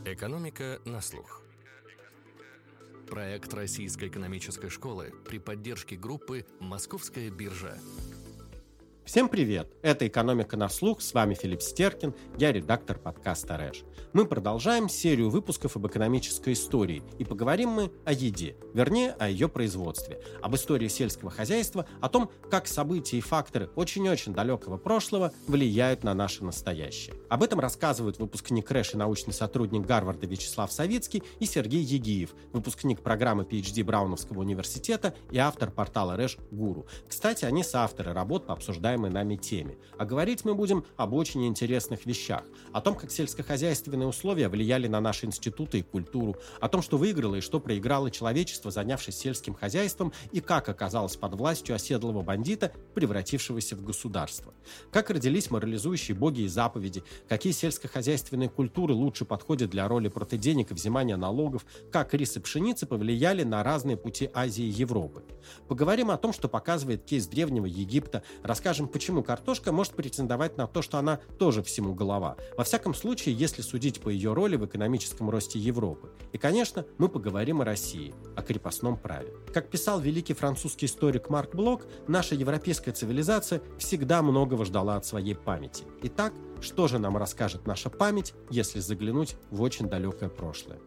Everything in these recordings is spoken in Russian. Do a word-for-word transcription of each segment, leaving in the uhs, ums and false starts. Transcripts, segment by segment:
Экономика на слух. Проект Российской экономической школы при поддержке группы «Московская биржа». Всем привет! Это «Экономика на слух», с вами Филипп Стеркин, я редактор подкаста РЭШ. Мы продолжаем серию выпусков об экономической истории, и поговорим мы о еде, вернее, о ее производстве, об истории сельского хозяйства, о том, как события и факторы очень-очень далекого прошлого влияют на наше настоящее. Об этом рассказывают выпускник РЭШ и научный сотрудник Гарварда Вячеслав Савицкий и Сергей Егиев, выпускник программы пи эйч ди Брауновского университета и автор портала РЭШ «Гуру». Кстати, они соавторы работ по обсуждаемой нами теме. А говорить мы будем об очень интересных вещах. О том, как сельскохозяйственные условия влияли на наши институты и культуру, о том, что выиграло и что проиграло человечество, занявшись сельским хозяйством, и как оказалось под властью оседлого бандита, превратившегося в государство. Как родились морализующие боги и заповеди, какие сельскохозяйственные культуры лучше подходят для роли протеденек и взимания налогов, как рис и пшеница повлияли на разные пути Азии и Европы. Поговорим о том, что показывает кейс Древнего Египта, расскажем, почему картошка может претендовать на то, что она тоже всему голова. Во всяком случае, если судить по ее роли в экономическом росте Европы. И, конечно, мы поговорим о России, о крепостном праве. Как писал великий французский историк Марк Блок, наша европейская цивилизация всегда многого ждала от своей памяти. Итак, что же нам расскажет наша память, если заглянуть в очень далекое прошлое?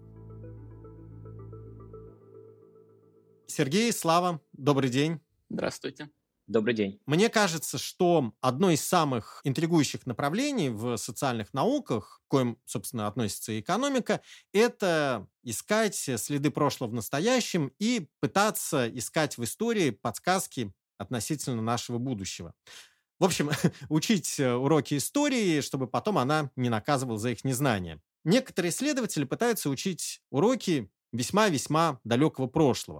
Сергей, Слава, добрый день. Здравствуйте. Добрый день. Мне кажется, что одно из самых интригующих направлений в социальных науках, к коим, собственно, относится и экономика, это искать следы прошлого в настоящем и пытаться искать в истории подсказки относительно нашего будущего. В общем, учить уроки истории, чтобы потом она не наказывала за их незнание. Некоторые исследователи пытаются учить уроки весьма-весьма далекого прошлого.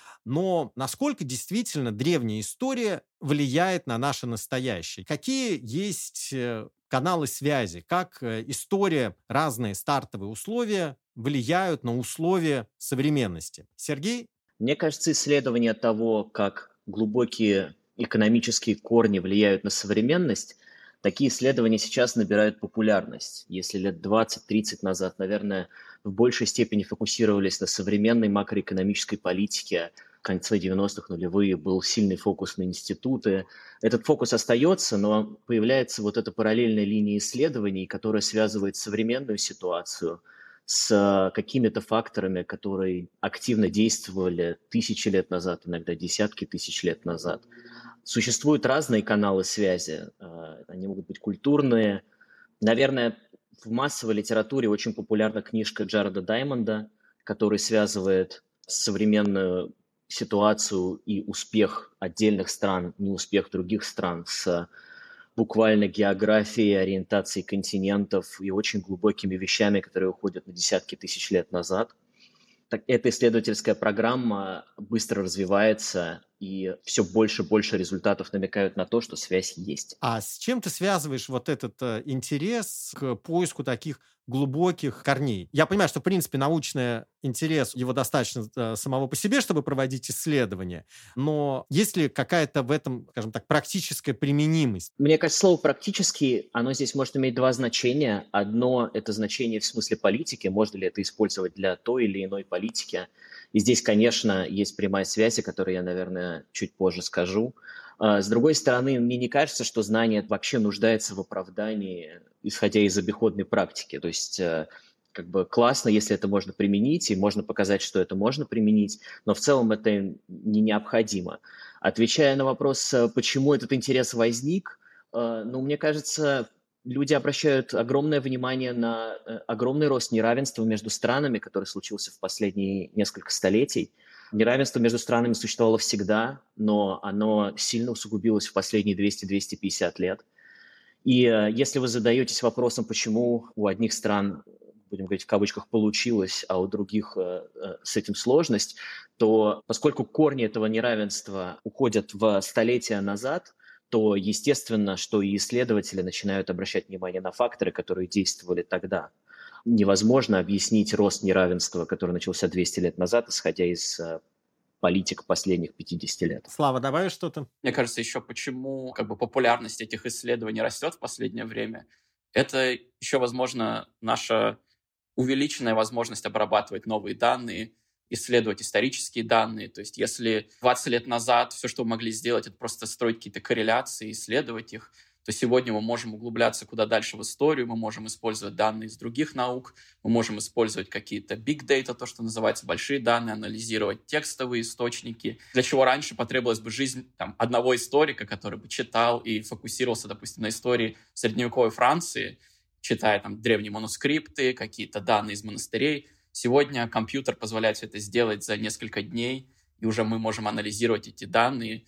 Но насколько действительно древняя история влияет на наше настоящее? Какие есть каналы связи? Как история, разные стартовые условия влияют на условия современности? Сергей? Мне кажется, исследование того, как глубокие экономические корни влияют на современность, такие исследования сейчас набирают популярность. Если лет двадцать-тридцать назад, наверное, в большей степени фокусировались на современной макроэкономической политике, в конце девяностых, нулевые, был сильный фокус на институты. Этот фокус остается, но появляется вот эта параллельная линия исследований, которая связывает современную ситуацию с какими-то факторами, которые активно действовали тысячи лет назад, иногда десятки тысяч лет назад. Существуют разные каналы связи. Они могут быть культурные. Наверное, в массовой литературе очень популярна книжка Джареда Даймонда, который связывает современную ситуацию и успех отдельных стран, неуспех других стран с буквально географией, ориентацией континентов и очень глубокими вещами, которые уходят на десятки тысяч лет назад. Так, эта исследовательская программа быстро развивается, и все больше и больше результатов намекают на то, что связь есть. А с чем ты связываешь вот этот э, интерес к поиску таких глубоких корней? Я понимаю, что, в принципе, научный интерес, его достаточно э, самого по себе, чтобы проводить исследования, но есть ли какая-то в этом, скажем так, практическая применимость? Мне кажется, слово «практически», оно здесь может иметь два значения. Одно – это значение в смысле политики, можно ли это использовать для той или иной политики. И здесь, конечно, есть прямая связь, о которой я, наверное, чуть позже скажу. С другой стороны, мне не кажется, что знание вообще нуждается в оправдании, исходя из обиходной практики. То есть как бы классно, если это можно применить, и можно показать, что это можно применить, но в целом это не необходимо. Отвечая на вопрос, почему этот интерес возник, ну, мне кажется, люди обращают огромное внимание на огромный рост неравенства между странами, который случился в последние несколько столетий. Неравенство между странами существовало всегда, но оно сильно усугубилось в последние двести - двести пятьдесят лет. И если вы задаетесь вопросом, почему у одних стран, будем говорить в кавычках, получилось, а у других с этим сложность, то поскольку корни этого неравенства уходят в столетия назад, то естественно, что и исследователи начинают обращать внимание на факторы, которые действовали тогда. Невозможно объяснить рост неравенства, который начался двести лет назад, исходя из политик последних пятидесяти лет. Слава, добавишь что-то? Мне кажется, еще почему как бы популярность этих исследований растет в последнее время, это еще, возможно, наша увеличенная возможность обрабатывать новые данные, исследовать исторические данные. То есть если двадцать лет назад все, что мы могли сделать, это просто строить какие-то корреляции, исследовать их, то сегодня мы можем углубляться куда дальше в историю, мы можем использовать данные из других наук, мы можем использовать какие-то big data, то, что называется, большие данные, анализировать текстовые источники, для чего раньше потребовалась бы жизнь там, одного историка, который бы читал и фокусировался, допустим, на истории средневековой Франции, читая там древние манускрипты, какие-то данные из монастырей. Сегодня компьютер позволяет все это сделать за несколько дней, и уже мы можем анализировать эти данные,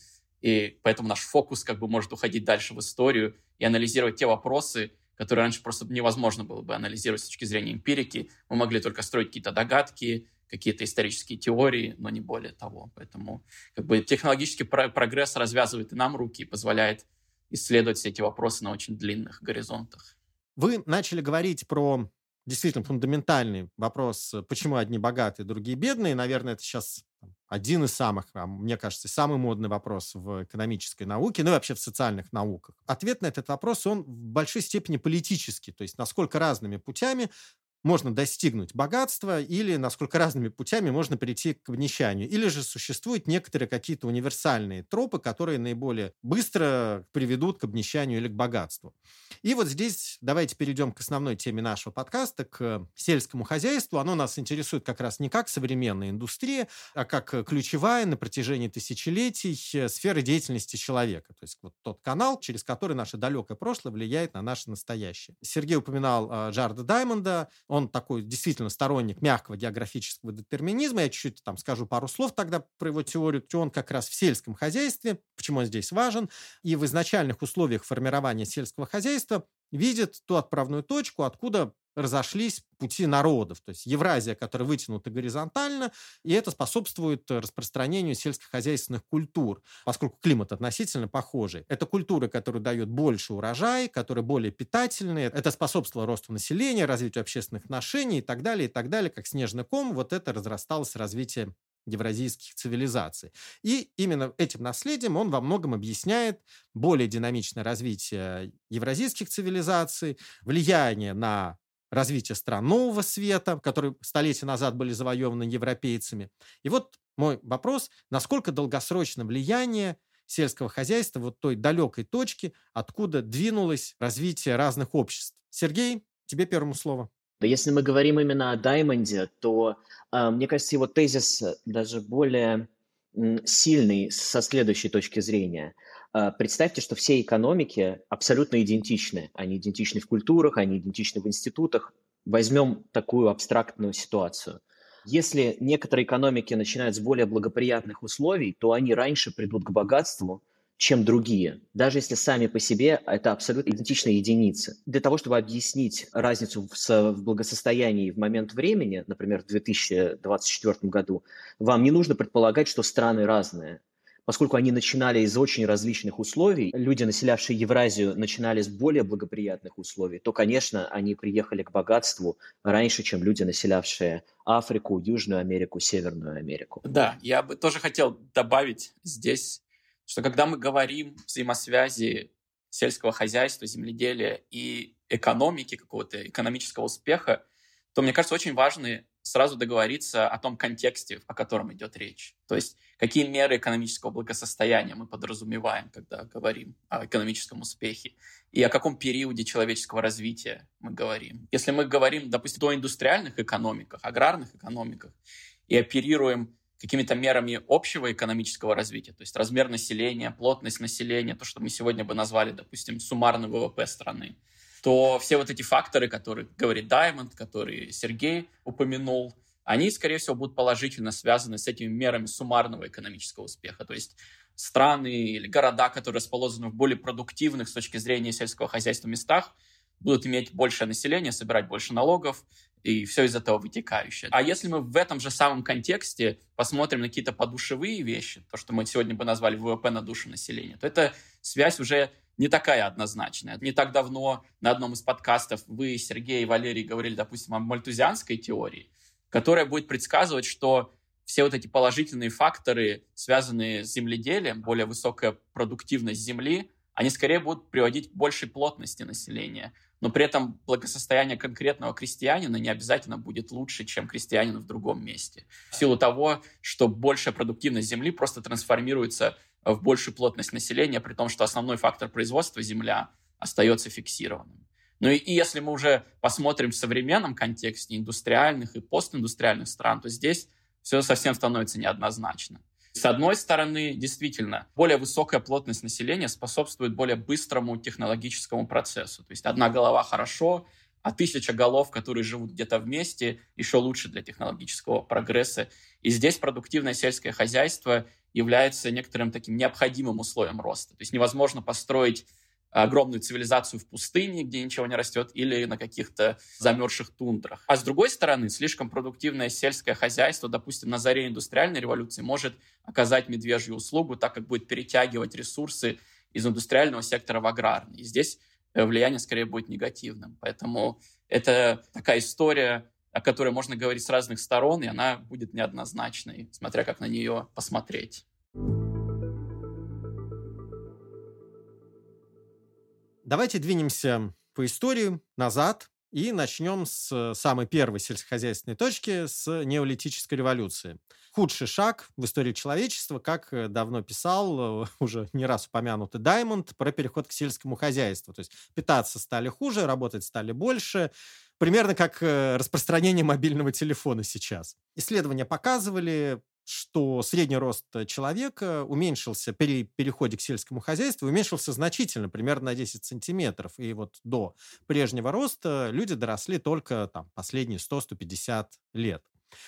и поэтому наш фокус как бы может уходить дальше в историю и анализировать те вопросы, которые раньше просто невозможно было бы анализировать с точки зрения эмпирики. Мы могли только строить какие-то догадки, какие-то исторические теории, но не более того. Поэтому как бы технологический прогресс развязывает и нам руки и позволяет исследовать все эти вопросы на очень длинных горизонтах. Вы начали говорить про действительно фундаментальный вопрос, почему одни богатые, другие бедные. Наверное, это сейчас один из самых, мне кажется, самый модный вопрос в экономической науке, ну и вообще в социальных науках. Ответ на этот вопрос, он в большой степени политический, то есть насколько разными путями можно достигнуть богатства или насколько разными путями можно прийти к обнищанию. Или же существуют некоторые какие-то универсальные тропы, которые наиболее быстро приведут к обнищанию или к богатству. И вот здесь давайте перейдем к основной теме нашего подкаста, к сельскому хозяйству. Оно нас интересует как раз не как современная индустрия, а как ключевая на протяжении тысячелетий сфера деятельности человека. То есть вот тот канал, через который наше далекое прошлое влияет на наше настоящее. Сергей упоминал э, Джареда Даймонда. Он такой действительно сторонник мягкого географического детерминизма. Я чуть-чуть там скажу пару слов тогда про его теорию. Он как раз в сельском хозяйстве, почему он здесь важен, и в изначальных условиях формирования сельского хозяйства видит ту отправную точку, откуда разошлись пути народов. То есть Евразия, которая вытянута горизонтально, и это способствует распространению сельскохозяйственных культур, поскольку климат относительно похожий. Это культуры, которые дают больше урожай, которые более питательные. Это способствовало росту населения, развитию общественных отношений и так далее, и так далее. Как снежный ком, вот это разрасталось развитие евразийских цивилизаций. И именно этим наследием он во многом объясняет более динамичное развитие евразийских цивилизаций, влияние на развитие стран Нового Света, которые столетия назад были завоеваны европейцами. И вот мой вопрос, насколько долгосрочное влияние сельского хозяйства вот той далекой точки, откуда двинулось развитие разных обществ. Сергей, тебе первому слово. Если мы говорим именно о Даймонде, то, э, мне кажется, его тезис даже более м, сильный со следующей точки зрения. Э, представьте, что все экономики абсолютно идентичны. Они идентичны в культурах, они идентичны в институтах. Возьмем такую абстрактную ситуацию. Если некоторые экономики начинают с более благоприятных условий, то они раньше придут к богатству, чем другие, даже если сами по себе это абсолютно идентичные единицы. Для того, чтобы объяснить разницу в, со- в благосостоянии в момент времени, например, в две тысячи двадцать четвёртом году, вам не нужно предполагать, что страны разные. Поскольку они начинали из очень различных условий, люди, населявшие Евразию, начинали с более благоприятных условий, то, конечно, они приехали к богатству раньше, чем люди, населявшие Африку, Южную Америку, Северную Америку. Да, я бы тоже хотел добавить здесь, что когда мы говорим о взаимосвязи сельского хозяйства, земледелия и экономики, какого-то экономического успеха, то, мне кажется, очень важно сразу договориться о том контексте, о котором идет речь. То есть какие меры экономического благосостояния мы подразумеваем, когда говорим о экономическом успехе, и о каком периоде человеческого развития мы говорим. Если мы говорим, допустим, о индустриальных экономиках, аграрных экономиках, и оперируем какими-то мерами общего экономического развития, то есть размер населения, плотность населения, то, что мы сегодня бы назвали, допустим, суммарный ВВП страны, то все вот эти факторы, которые говорит Даймонд, которые Сергей упомянул, они, скорее всего, будут положительно связаны с этими мерами суммарного экономического успеха. То есть страны или города, которые расположены в более продуктивных с точки зрения сельского хозяйства местах, будут иметь большее население, собирать больше налогов, и все из этого вытекающее. А если мы в этом же самом контексте посмотрим на какие-то подушевые вещи, то, что мы сегодня бы назвали ВВП на душу населения, то эта связь уже не такая однозначная. Не так давно на одном из подкастов вы, Сергей и Валерий, говорили, допустим, о мальтузианской теории, которая будет предсказывать, что все вот эти положительные факторы, связанные с земледелием, более высокая продуктивность земли, они скорее будут приводить к большей плотности населения. Но при этом благосостояние конкретного крестьянина не обязательно будет лучше, чем крестьянина в другом месте. В силу того, что большая продуктивность земли просто трансформируется в большую плотность населения, при том, что основной фактор производства — земля — остается фиксированным. Ну и, и если мы уже посмотрим в современном контексте индустриальных и постиндустриальных стран, то здесь все совсем становится неоднозначно. С одной стороны, действительно, более высокая плотность населения способствует более быстрому технологическому процессу. То есть одна голова хорошо, а тысяча голов, которые живут где-то вместе, еще лучше для технологического прогресса. И здесь продуктивное сельское хозяйство является некоторым таким необходимым условием роста. То есть невозможно построить огромную цивилизацию в пустыне, где ничего не растет, или на каких-то замерзших тундрах. А с другой стороны, слишком продуктивное сельское хозяйство, допустим, на заре индустриальной революции, может оказать медвежью услугу, так как будет перетягивать ресурсы из индустриального сектора в аграрный. И здесь влияние скорее будет негативным. Поэтому это такая история, о которой можно говорить с разных сторон, и она будет неоднозначной, смотря как на нее посмотреть. Давайте двинемся по истории назад и начнем с самой первой сельскохозяйственной точки, с неолитической революции. Худший шаг в истории человечества, как давно писал уже не раз упомянутый Даймонд, про переход к сельскому хозяйству. То есть питаться стали хуже, работать стали больше. Примерно как распространение мобильного телефона сейчас. Исследования показывали, что средний рост человека уменьшился при переходе к сельскому хозяйству, уменьшился значительно, примерно на десять сантиметров. И вот до прежнего роста люди доросли только там, последние сто - сто пятьдесят лет.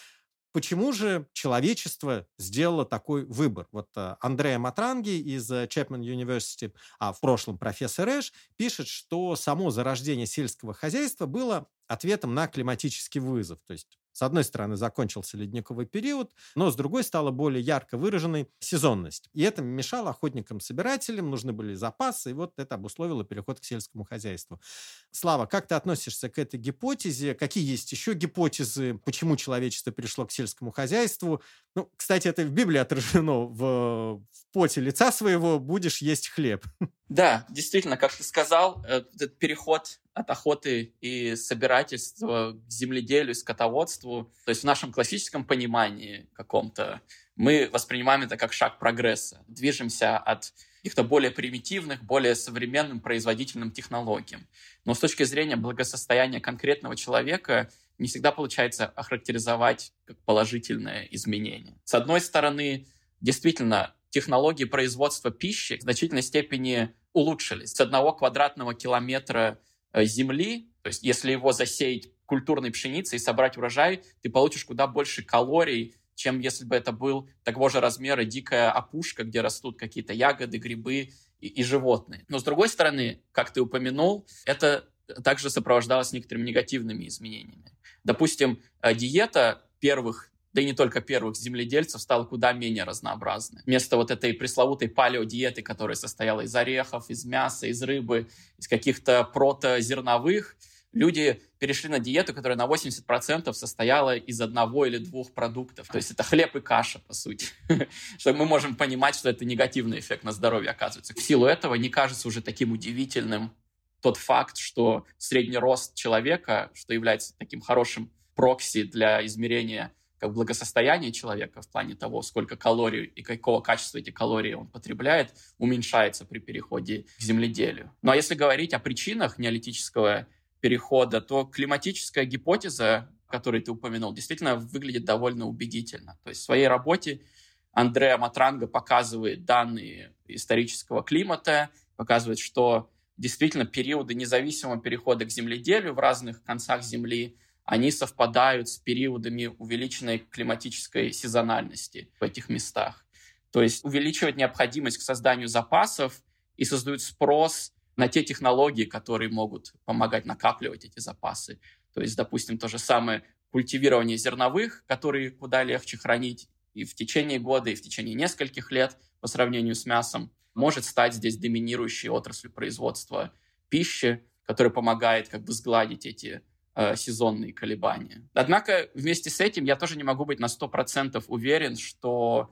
Почему же человечество сделало такой выбор? Вот Андреа Матранги из Chapman University, а в прошлом профессор Эш, пишет, что само зарождение сельского хозяйства было ответом на климатический вызов. То есть, с одной стороны, закончился ледниковый период, но с другой стала более ярко выраженной сезонность. И это мешало охотникам-собирателям, нужны были запасы, и вот это обусловило переход к сельскому хозяйству. Слава, как ты относишься к этой гипотезе? Какие есть еще гипотезы, почему человечество перешло к сельскому хозяйству? Ну, кстати, это в Библии отражено: в, в поте лица своего будешь есть хлеб. Да, действительно, как ты сказал, этот переход от охоты и собирательства к земледелию, скотоводству, то есть в нашем классическом понимании каком-то, мы воспринимаем это как шаг прогресса. Движемся от каких-то более примитивных, более современным производительным технологиям. Но с точки зрения благосостояния конкретного человека не всегда получается охарактеризовать как положительное изменение. С одной стороны, действительно, технологии производства пищи в значительной степени улучшились. С одного квадратного километра земли, то есть если его засеять культурной пшеницей и собрать урожай, ты получишь куда больше калорий, чем если бы это был такого же размера дикая опушка, где растут какие-то ягоды, грибы и, и животные. Но с другой стороны, как ты упомянул, это также сопровождалось некоторыми негативными изменениями. Допустим, диета первых, да и не только первых земледельцев, стала куда менее разнообразной. Вместо вот этой пресловутой палеодиеты, которая состояла из орехов, из мяса, из рыбы, из каких-то протозерновых, люди перешли на диету, которая на восемьдесят процентов состояла из одного или двух продуктов. То есть это хлеб и каша, по сути. Что мы можем понимать, что это негативный эффект на здоровье оказывается. В силу этого не кажется уже таким удивительным тот факт, что средний рост человека, что является таким хорошим прокси для измерения как благосостояние человека в плане того, сколько калорий и какого качества эти калории он потребляет, уменьшается при переходе к земледелию. Ну а если говорить о причинах неолитического перехода, то климатическая гипотеза, которую ты упомянул, действительно выглядит довольно убедительно. То есть в своей работе Андреа Матранга показывает данные исторического климата, показывает, что действительно периоды независимого перехода к земледелию в разных концах Земли они совпадают с периодами увеличенной климатической сезональности в этих местах. То есть увеличивает необходимость к созданию запасов и создают спрос на те технологии, которые могут помогать накапливать эти запасы. То есть, допустим, то же самое культивирование зерновых, которые куда легче хранить и в течение года, и в течение нескольких лет по сравнению с мясом, может стать здесь доминирующей отраслью производства пищи, которая помогает как бы сгладить эти сезонные колебания. Однако вместе с этим я тоже не могу быть на сто процентов уверен, что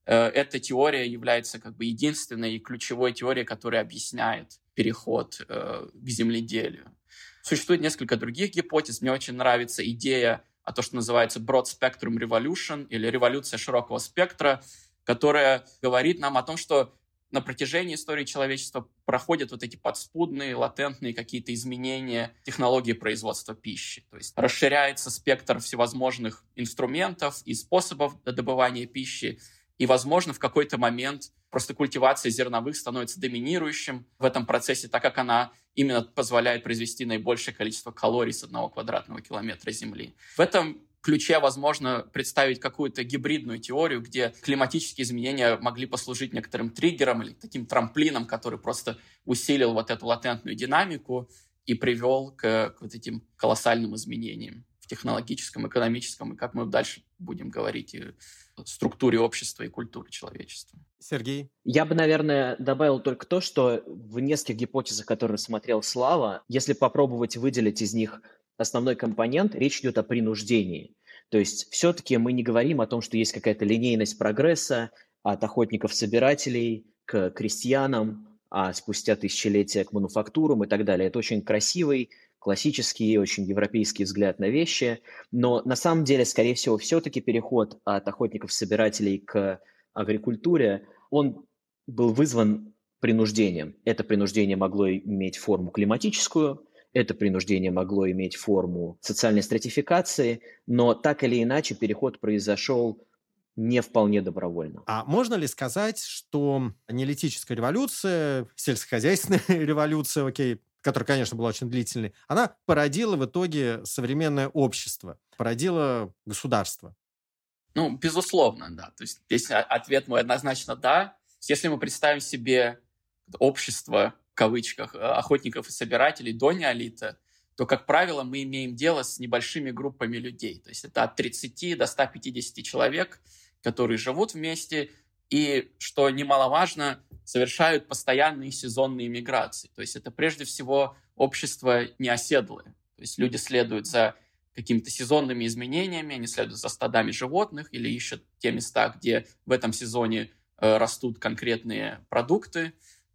эта теория является как бы единственной и ключевой теорией, которая объясняет переход к земледелию. Существует несколько других гипотез. Мне очень нравится идея о том, что называется Broad Spectrum Revolution или революция широкого спектра, которая говорит нам о том, что на протяжении истории человечества проходят вот эти подспудные, латентные какие-то изменения технологии производства пищи. То есть расширяется спектр всевозможных инструментов и способов добывания пищи, и, возможно, в какой-то момент просто культивация зерновых становится доминирующим в этом процессе, так как она именно позволяет произвести наибольшее количество калорий с одного квадратного километра земли. В этом ключе возможно представить какую-то гибридную теорию, где климатические изменения могли послужить некоторым триггером или таким трамплином, который просто усилил вот эту латентную динамику и привел к, к вот этим колоссальным изменениям в технологическом, экономическом и, как мы дальше будем говорить, и структуре общества и культуры человечества. Сергей? Я бы, наверное, добавил только то, что в нескольких гипотезах, которые смотрел Слава, если попробовать выделить из них основной компонент, речь идет о принуждении. То есть все-таки мы не говорим о том, что есть какая-то линейность прогресса от охотников-собирателей к крестьянам, а спустя тысячелетия к мануфактурам и так далее. Это очень красивый, классический, очень европейский взгляд на вещи, но на самом деле, скорее всего, все-таки переход от охотников-собирателей к агрикультуре, он был вызван принуждением. Это принуждение могло иметь форму климатическую, это принуждение могло иметь форму социальной стратификации, но так или иначе переход произошел не вполне добровольно. А можно ли сказать, что неолитическая революция, сельскохозяйственная революция, окей, которая, конечно, была очень длительной, она породила в итоге современное общество, породила государство? Ну, безусловно, да. То есть здесь ответ мой однозначно да. Если мы представим себе общество, в кавычках, охотников и собирателей до неолита, то, как правило, мы имеем дело с небольшими группами людей. То есть это от тридцати до ста пятидесяти человек, которые живут вместе и, что немаловажно, совершают постоянные сезонные миграции. То есть это прежде всего общество неоседлое. То есть люди следуют за какими-то сезонными изменениями, они следуют за стадами животных или ищут те места, где в этом сезоне э, растут конкретные продукты.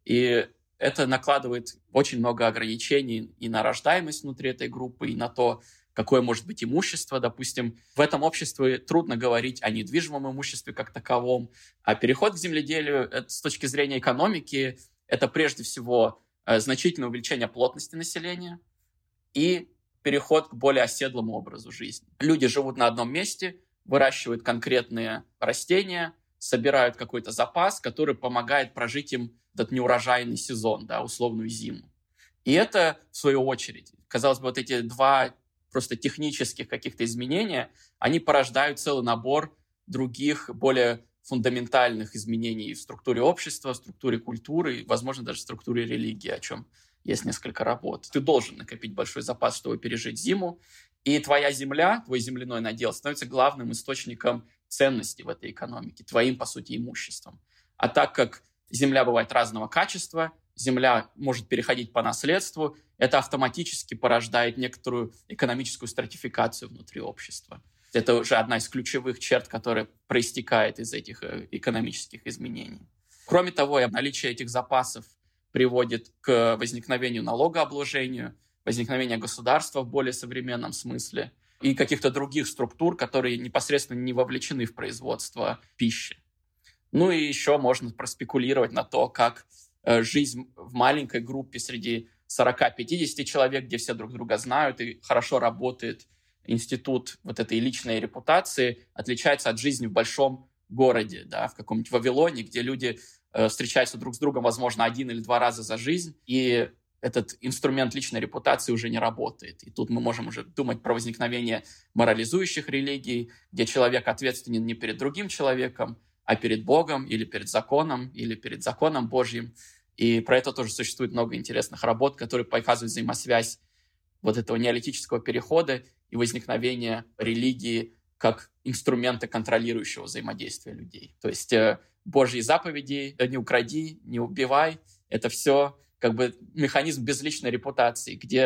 И это накладывает очень много ограничений и на рождаемость внутри этой группы, и на то, какое может быть имущество. Допустим, в этом обществе трудно говорить о недвижимом имуществе как таковом. А переход к земледелию это, с точки зрения экономики, это прежде всего э, значительное увеличение плотности населения и переход к более оседлому образу жизни. Люди живут на одном месте, выращивают конкретные растения, собирают какой-то запас, который помогает прожить им этот неурожайный сезон, да, условную зиму. И это, в свою очередь, казалось бы, вот эти два просто технических каких-то изменения, они порождают целый набор других, более фундаментальных изменений в структуре общества, в структуре культуры, возможно, даже в структуре религии, о чем есть несколько работ. Ты должен накопить большой запас, чтобы пережить зиму, и твоя земля, твой земляной надел становится главным источником ценности в этой экономике, твоим, по сути, имуществом. А так как земля бывает разного качества, земля может переходить по наследству, это автоматически порождает некоторую экономическую стратификацию внутри общества. Это уже одна из ключевых черт, которая проистекает из этих экономических изменений. Кроме того, наличие этих запасов приводит к возникновению налогообложения, возникновению государства в более современном смысле и каких-то других структур, которые непосредственно не вовлечены в производство пищи. Ну и еще можно проспекулировать на то, как жизнь в маленькой группе среди сорока-пятидесяти человек, где все друг друга знают и хорошо работает институт вот этой личной репутации, отличается от жизни в большом городе, да, в каком-нибудь Вавилоне, где люди э, встречаются друг с другом, возможно, один или два раза за жизнь, и этот инструмент личной репутации уже не работает. И тут мы можем уже думать про возникновение морализующих религий, где человек ответственен не перед другим человеком, а перед Богом или перед законом, или перед законом Божьим. И про это тоже существует много интересных работ, которые показывают взаимосвязь вот этого неолитического перехода и возникновения религии как инструмента контролирующего взаимодействия людей. То есть э, Божьи заповеди «не укради», «не убивай» — это все как бы механизм безличной репутации, где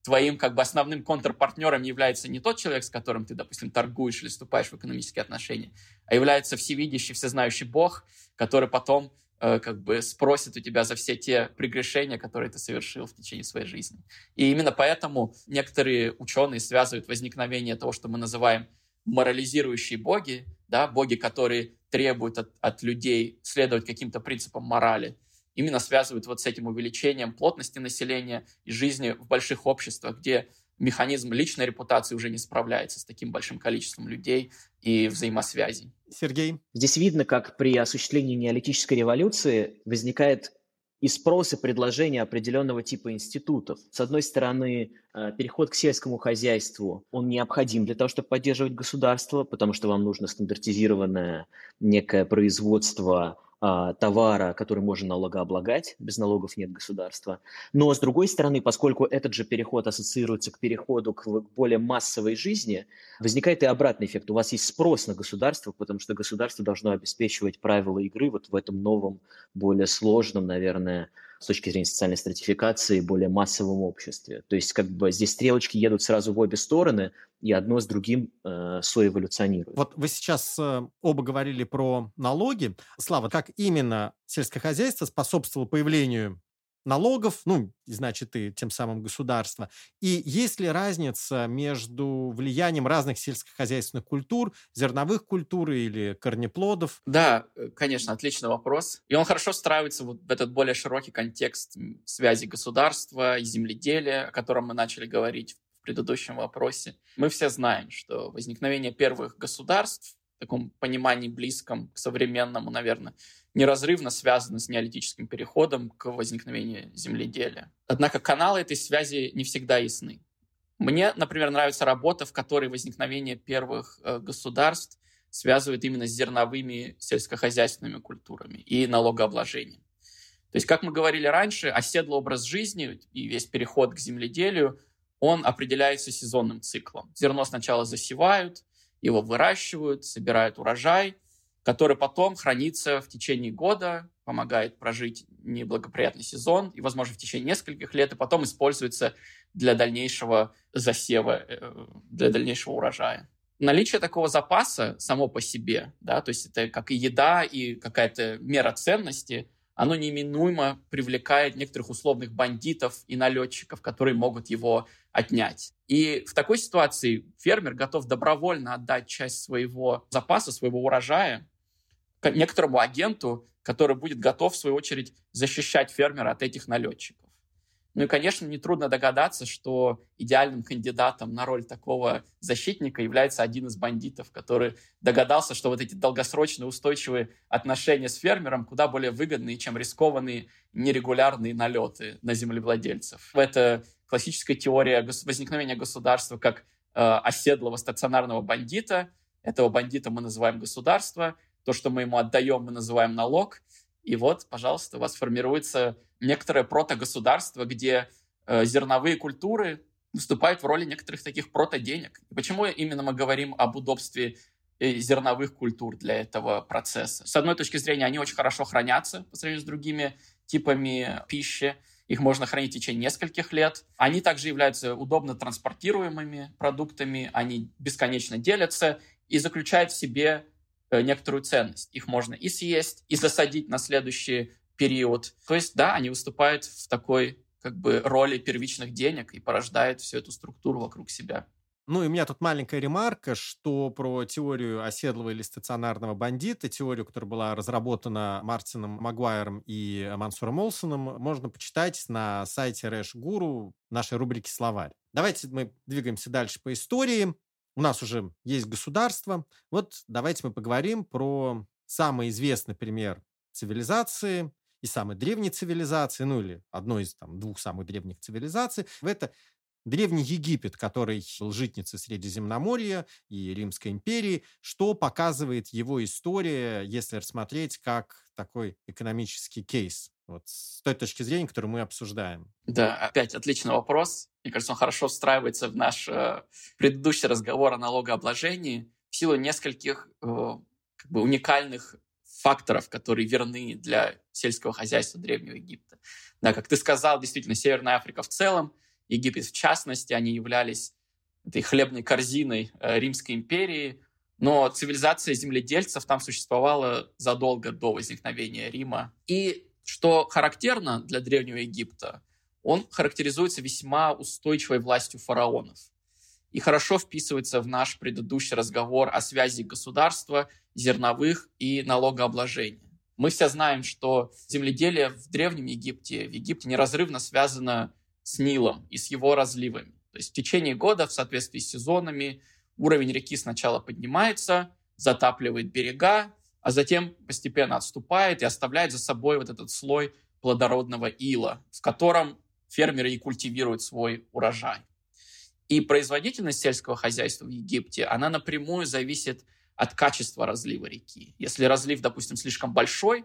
твоим как бы основным контрпартнером является не тот человек, с которым ты, допустим, торгуешь или вступаешь в экономические отношения, а является всевидящий, всезнающий Бог, который потом э, как бы спросит у тебя за все те прегрешения, которые ты совершил в течение своей жизни. И именно поэтому некоторые ученые связывают возникновение того, что мы называем морализирующие боги, да, боги, которые требуют от, от людей следовать каким-то принципам морали, именно связывают вот с этим увеличением плотности населения и жизни в больших обществах, где механизм личной репутации уже не справляется с таким большим количеством людей и взаимосвязей. Сергей? Здесь видно, как при осуществлении неолитической революции возникает и спрос, и предложение определенного типа институтов. С одной стороны, переход к сельскому хозяйству, он необходим для того, чтобы поддерживать государство, потому что вам нужно стандартизированное некое производство товара, который можно налогооблагать, без налогов нет государства. Но, с другой стороны, поскольку этот же переход ассоциируется к переходу к более массовой жизни, возникает и обратный эффект. У вас есть спрос на государство, потому что государство должно обеспечивать правила игры вот в этом новом, более сложном, наверное, с точки зрения социальной стратификации, более массовом обществе. То есть как бы здесь стрелочки едут сразу в обе стороны, и одно с другим э, соэволюционирует. Вот вы сейчас э, оба говорили про налоги. Слава, как именно сельское хозяйство способствовало появлению налогов, ну, значит, и тем самым государства. И есть ли разница между влиянием разных сельскохозяйственных культур, зерновых культур или корнеплодов? Да, конечно, отличный вопрос. И он хорошо встраивается вот в этот более широкий контекст связи государства и земледелия, о котором мы начали говорить в предыдущем вопросе. Мы все знаем, что возникновение первых государств в таком понимании близком к современному, наверное, неразрывно связано с неолитическим переходом к возникновению земледелия. Однако каналы этой связи не всегда ясны. Мне, например, нравится работа, в которой возникновение первых э, государств связывает именно с зерновыми сельскохозяйственными культурами и налогообложением. То есть, как мы говорили раньше, оседлый образ жизни и весь переход к земледелию, он определяется сезонным циклом. Зерно сначала засевают, его выращивают, собирают урожай, который потом хранится в течение года, помогает прожить неблагоприятный сезон и, возможно, в течение нескольких лет, и потом используется для дальнейшего засева, для дальнейшего урожая. Наличие такого запаса само по себе, да, то есть это как и еда, и какая-то мера ценности, оно неминуемо привлекает некоторых условных бандитов и налетчиков, которые могут его отнять. И в такой ситуации фермер готов добровольно отдать часть своего запаса, своего урожая некоторому агенту, который будет готов, в свою очередь, защищать фермера от этих налетчиков. Ну и, конечно, нетрудно догадаться, что идеальным кандидатом на роль такого защитника является один из бандитов, который догадался, что вот эти долгосрочные устойчивые отношения с фермером куда более выгодные, чем рискованные нерегулярные налеты на землевладельцев. Это классическая теория возникновения государства как э, оседлого стационарного бандита. Этого бандита мы называем государство. То, что мы ему отдаем, мы называем налог. И вот, пожалуйста, у вас формируется некоторое протогосударство, где э, зерновые культуры выступают в роли некоторых таких протоденег. И почему именно мы говорим об удобстве э, зерновых культур для этого процесса? С одной точки зрения, они очень хорошо хранятся по сравнению с другими типами пищи. Их можно хранить в течение нескольких лет. Они также являются удобно транспортируемыми продуктами, они бесконечно делятся и заключают в себе некоторую ценность. Их можно и съесть, и засадить на следующий период. То есть, да, они выступают в такой как бы роли первичных денег и порождают всю эту структуру вокруг себя. Ну и у меня тут маленькая ремарка, что про теорию оседлого или стационарного бандита, теорию, которая была разработана Мартином Магуайром и Мансуром Олсоном, можно почитать на сайте Рэш Гуру, нашей рубрике «Словарь». Давайте мы двигаемся дальше по истории. У нас уже есть государство. Вот давайте мы поговорим про самый известный пример цивилизации и самой древней цивилизации, ну или одной из там, двух самых древних цивилизаций. Это Древний Египет, который был житницей Средиземноморья и Римской империи, что показывает его история, если рассмотреть как такой экономический кейс, вот с той точки зрения, которую мы обсуждаем. Да, опять отличный вопрос. Мне кажется, он хорошо встраивается в наш э, предыдущий разговор о налогообложении в силу нескольких э, как бы уникальных факторов, которые верны для сельского хозяйства Древнего Египта. Да, как ты сказал, действительно, Северная Африка в целом Египет в частности, они являлись этой хлебной корзиной Римской империи, но цивилизация земледельцев там существовала задолго до возникновения Рима. И что характерно для Древнего Египта, он характеризуется весьма устойчивой властью фараонов и хорошо вписывается в наш предыдущий разговор о связи государства, зерновых и налогообложения. Мы все знаем, что земледелие в Древнем Египте, в Египте неразрывно связано с Нилом и с его разливами. То есть в течение года, в соответствии с сезонами, уровень реки сначала поднимается, затапливает берега, а затем постепенно отступает и оставляет за собой вот этот слой плодородного ила, в котором фермеры и культивируют свой урожай. И производительность сельского хозяйства в Египте, она напрямую зависит от качества разлива реки. Если разлив, допустим, слишком большой,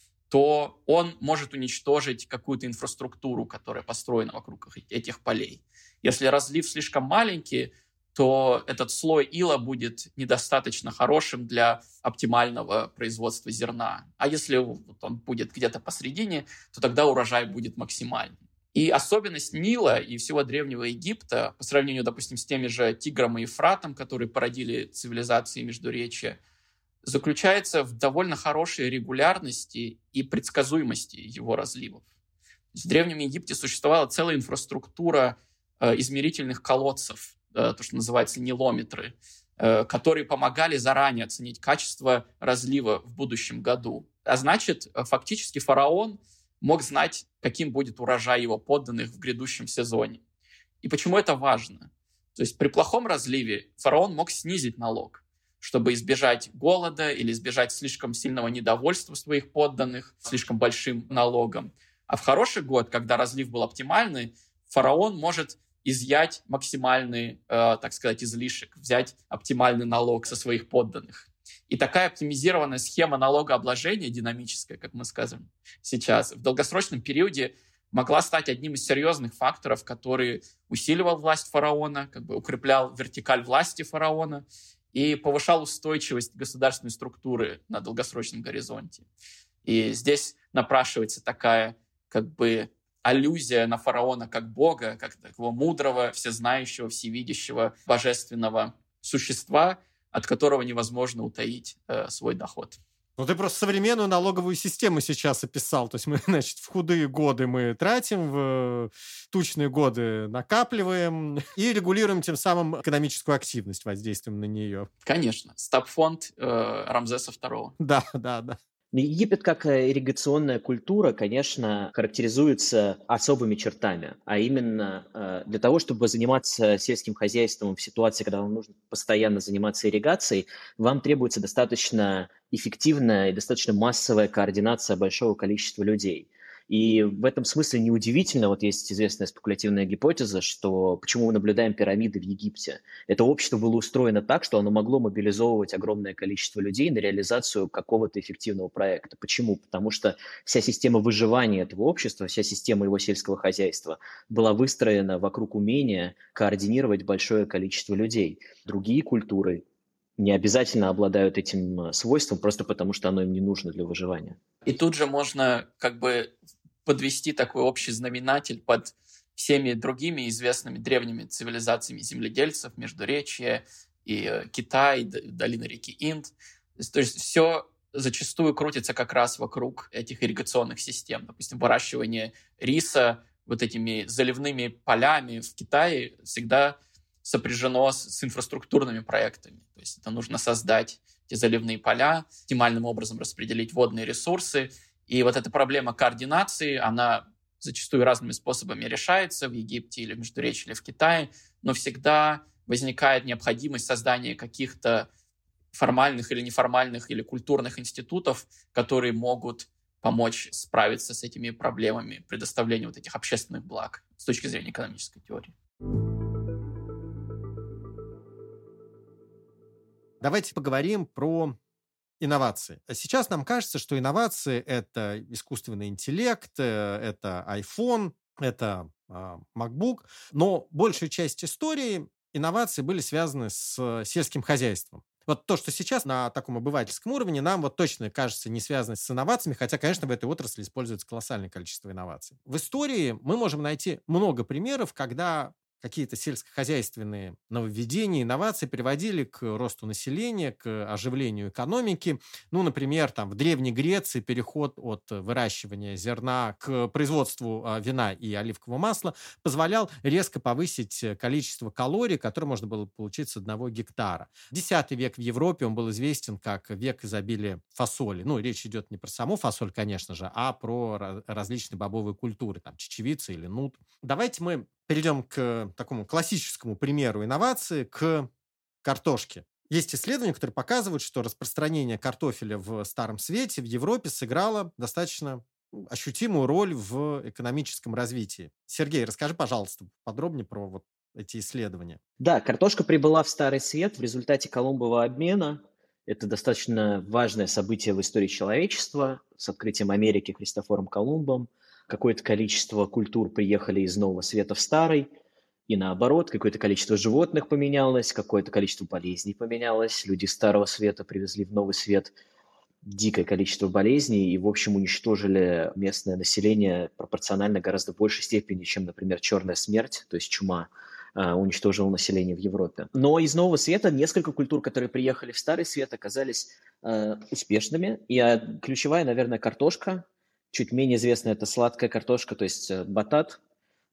то он может уничтожить какую-то инфраструктуру, которая построена вокруг этих полей. Если разлив слишком маленький, то этот слой ила будет недостаточно хорошим для оптимального производства зерна. А если он будет где-то посредине, то тогда урожай будет максимальный. И особенность Нила и всего Древнего Египта, по сравнению, допустим, с теми же Тигром и Ефратом, которые породили цивилизации Междуречия, заключается в довольно хорошей регулярности и предсказуемости его разливов. В Древнем Египте существовала целая инфраструктура э, измерительных колодцев, э, то, что называется нилометры, э, которые помогали заранее оценить качество разлива в будущем году. А значит, фактически фараон мог знать, каким будет урожай его подданных в грядущем сезоне. И почему это важно? То есть при плохом разливе фараон мог снизить налог, чтобы избежать голода или избежать слишком сильного недовольства своих подданных слишком большим налогом. А в хороший год, когда разлив был оптимальный, фараон может изъять максимальный, э, так сказать, излишек, взять оптимальный налог со своих подданных. И такая оптимизированная схема налогообложения, динамическая, как мы скажем сейчас, в долгосрочном периоде могла стать одним из серьезных факторов, который усиливал власть фараона, как бы укреплял вертикаль власти фараона и повышал устойчивость государственной структуры на долгосрочном горизонте. И здесь напрашивается такая как бы аллюзия на фараона как бога, как такого мудрого, всезнающего, всевидящего, божественного существа, от которого невозможно утаить э, свой доход. Ну, ты просто современную налоговую систему сейчас описал. То есть мы, значит, в худые годы мы тратим, в тучные годы накапливаем и регулируем тем самым экономическую активность, воздействуем на нее. Конечно. Стабфонд э, Рамзеса второго. Да, да, да. Египет как ирригационная культура, конечно, характеризуется особыми чертами, а именно для того, чтобы заниматься сельским хозяйством в ситуации, когда вам нужно постоянно заниматься ирригацией, вам требуется достаточно эффективная и достаточно массовая координация большого количества людей. И в этом смысле неудивительно, вот есть известная спекулятивная гипотеза, что почему мы наблюдаем пирамиды в Египте. Это общество было устроено так, что оно могло мобилизовывать огромное количество людей на реализацию какого-то эффективного проекта. Почему? Потому что вся система выживания этого общества, вся система его сельского хозяйства была выстроена вокруг умения координировать большое количество людей. Другие культуры не обязательно обладают этим свойством, просто потому что оно им не нужно для выживания. И тут же можно как бы подвести такой общий знаменатель под всеми другими известными древними цивилизациями земледельцев, Междуречья и Китай, долина реки Инд. То есть все зачастую крутится как раз вокруг этих ирригационных систем. Допустим, выращивание риса вот этими заливными полями в Китае всегда сопряжено с, с инфраструктурными проектами. То есть это нужно создать эти заливные поля, оптимальным образом распределить водные ресурсы. И вот эта проблема координации, она зачастую разными способами решается в Египте или в Междуречье, или в Китае, но всегда возникает необходимость создания каких-то формальных или неформальных или культурных институтов, которые могут помочь справиться с этими проблемами предоставления вот этих общественных благ с точки зрения экономической теории. Давайте поговорим про инновации. Сейчас нам кажется, что инновации — это искусственный интеллект, это iPhone, это MacBook, но большая часть истории инновации были связаны с сельским хозяйством. Вот то, что сейчас на таком обывательском уровне, нам вот точно кажется не связано с инновациями, хотя, конечно, в этой отрасли используется колоссальное количество инноваций. В истории мы можем найти много примеров, когда какие-то сельскохозяйственные нововведения, инновации приводили к росту населения, к оживлению экономики. Ну, например, там в Древней Греции переход от выращивания зерна к производству а, вина и оливкового масла позволял резко повысить количество калорий, которые можно было получить с одного гектара. Десятый век в Европе, он был известен как век изобилия фасоли. Ну, речь идет не про саму фасоль, конечно же, а про различные бобовые культуры, там чечевица или нут. Давайте мы перейдем к такому классическому примеру инновации, к картошке. Есть исследования, которые показывают, что распространение картофеля в Старом Свете в Европе сыграло достаточно ощутимую роль в экономическом развитии. Сергей, расскажи, пожалуйста, подробнее про вот эти исследования. Да, картошка прибыла в Старый Свет в результате Колумбового обмена. Это достаточно важное событие в истории человечества с открытием Америки Христофором Колумбом. Какое-то количество культур приехали из Нового Света в Старый, и наоборот, какое-то количество животных поменялось, какое-то количество болезней поменялось. Люди из Старого Света привезли в Новый Свет дикое количество болезней и, в общем, уничтожили местное население пропорционально гораздо большей степени, чем, например, черная смерть, то есть чума, уничтожила население в Европе. Но из Нового Света несколько культур, которые приехали в Старый Свет, оказались э, успешными. И а, ключевая, наверное, картошка. Чуть менее известная это сладкая картошка, то есть э, батат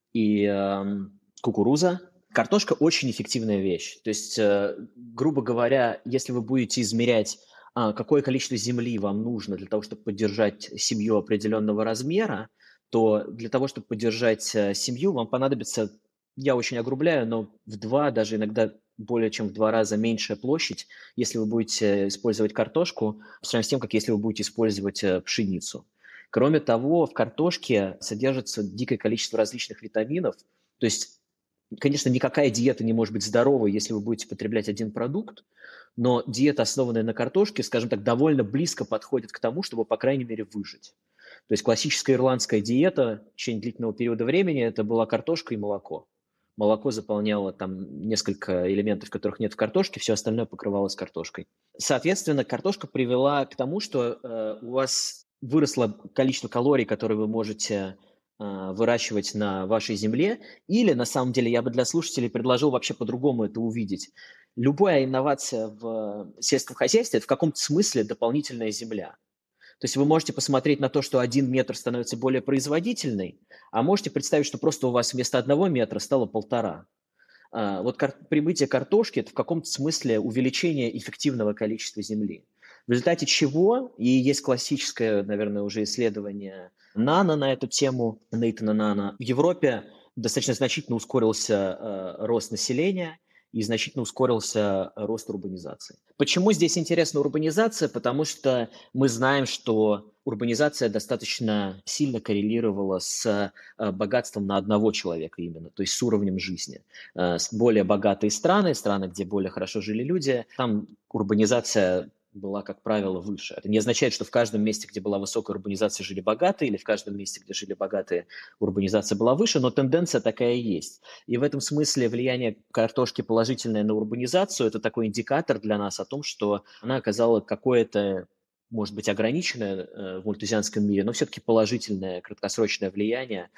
и э, кукуруза. Картошка очень эффективная вещь. То есть, э, грубо говоря, если вы будете измерять, э, какое количество земли вам нужно для того, чтобы поддержать семью определенного размера, то для того, чтобы поддержать э, семью, вам понадобится, я очень огрубляю, но в два, даже иногда более чем в два раза меньшая площадь, если вы будете использовать картошку, по сравнению с тем, как если вы будете использовать э, пшеницу. Кроме того, в картошке содержится дикое количество различных витаминов. То есть, конечно, никакая диета не может быть здоровой, если вы будете потреблять один продукт, но диета, основанная на картошке, скажем так, довольно близко подходит к тому, чтобы, по крайней мере, выжить. То есть классическая ирландская диета в течение длительного периода времени – это была картошка и молоко. Молоко заполняло там несколько элементов, которых нет в картошке, все остальное покрывалось картошкой. Соответственно, картошка привела к тому, что э, у вас выросло количество калорий, которые вы можете э, выращивать на вашей земле, или, на самом деле, я бы для слушателей предложил вообще по-другому это увидеть. Любая инновация в сельском хозяйстве – это в каком-то смысле дополнительная земля. То есть вы можете посмотреть на то, что один метр становится более производительный, а можете представить, что просто у вас вместо одного метра стало полтора. А, вот кар- прибытие картошки – это в каком-то смысле увеличение эффективного количества земли. В результате чего, и есть классическое, наверное, уже исследование Нано на эту тему, Нейтана Нано, в Европе достаточно значительно ускорился э, рост населения и значительно ускорился рост урбанизации. Почему здесь интересна урбанизация? Потому что мы знаем, что урбанизация достаточно сильно коррелировала с э, богатством на одного человека именно, то есть с уровнем жизни. Э, более богатые страны, страны, где более хорошо жили люди, там урбанизация была, как правило, выше. Это не означает, что в каждом месте, где была высокая урбанизация, жили богатые, или в каждом месте, где жили богатые, урбанизация была выше, но тенденция такая и есть. И в этом смысле влияние картошки положительное на урбанизацию – это такой индикатор для нас о том, что она оказала какое-то, может быть, ограниченное э, в мальтузианском мире, но все-таки положительное краткосрочное влияние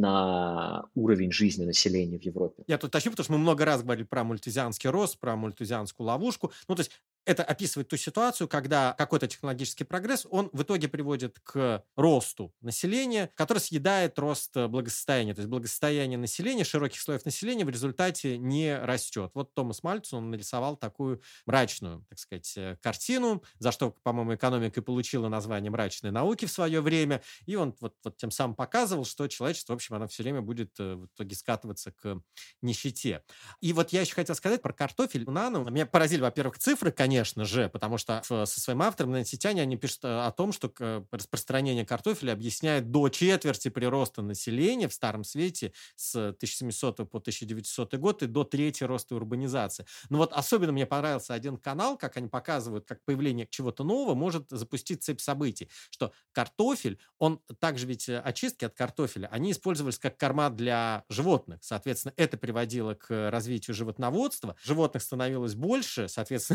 на уровень жизни населения в Европе. Я тут уточню, потому что мы много раз говорили про мальтузианский рост, про мальтузианскую ловушку. Ну, то есть это описывает ту ситуацию, когда какой-то технологический прогресс, он в итоге приводит к росту населения, который съедает рост благосостояния. То есть благосостояние населения, широких слоев населения в результате не растет. Вот Томас Мальцус, он нарисовал такую мрачную, так сказать, картину, за что, по-моему, экономика и получила название мрачной науки в свое время. И он вот, вот тем самым показывал, что человечество, в общем, оно все время будет в итоге скатываться к нищете. И вот я еще хотел сказать про картофель. Нано. Меня поразили, во-первых, цифры, конечно, Конечно же, потому что со своим автором на Ситяне они пишут о том, что распространение картофеля объясняет до четверти прироста населения в Старом Свете с тысяча семисотого по тысяча девятисотый год и до трети роста урбанизации. Но вот особенно мне понравился один канал, как они показывают, как появление чего-то нового может запустить цепь событий, что картофель, он также ведь очистки от картофеля, они использовались как корма для животных. Соответственно, это приводило к развитию животноводства. Животных становилось больше, соответственно, больше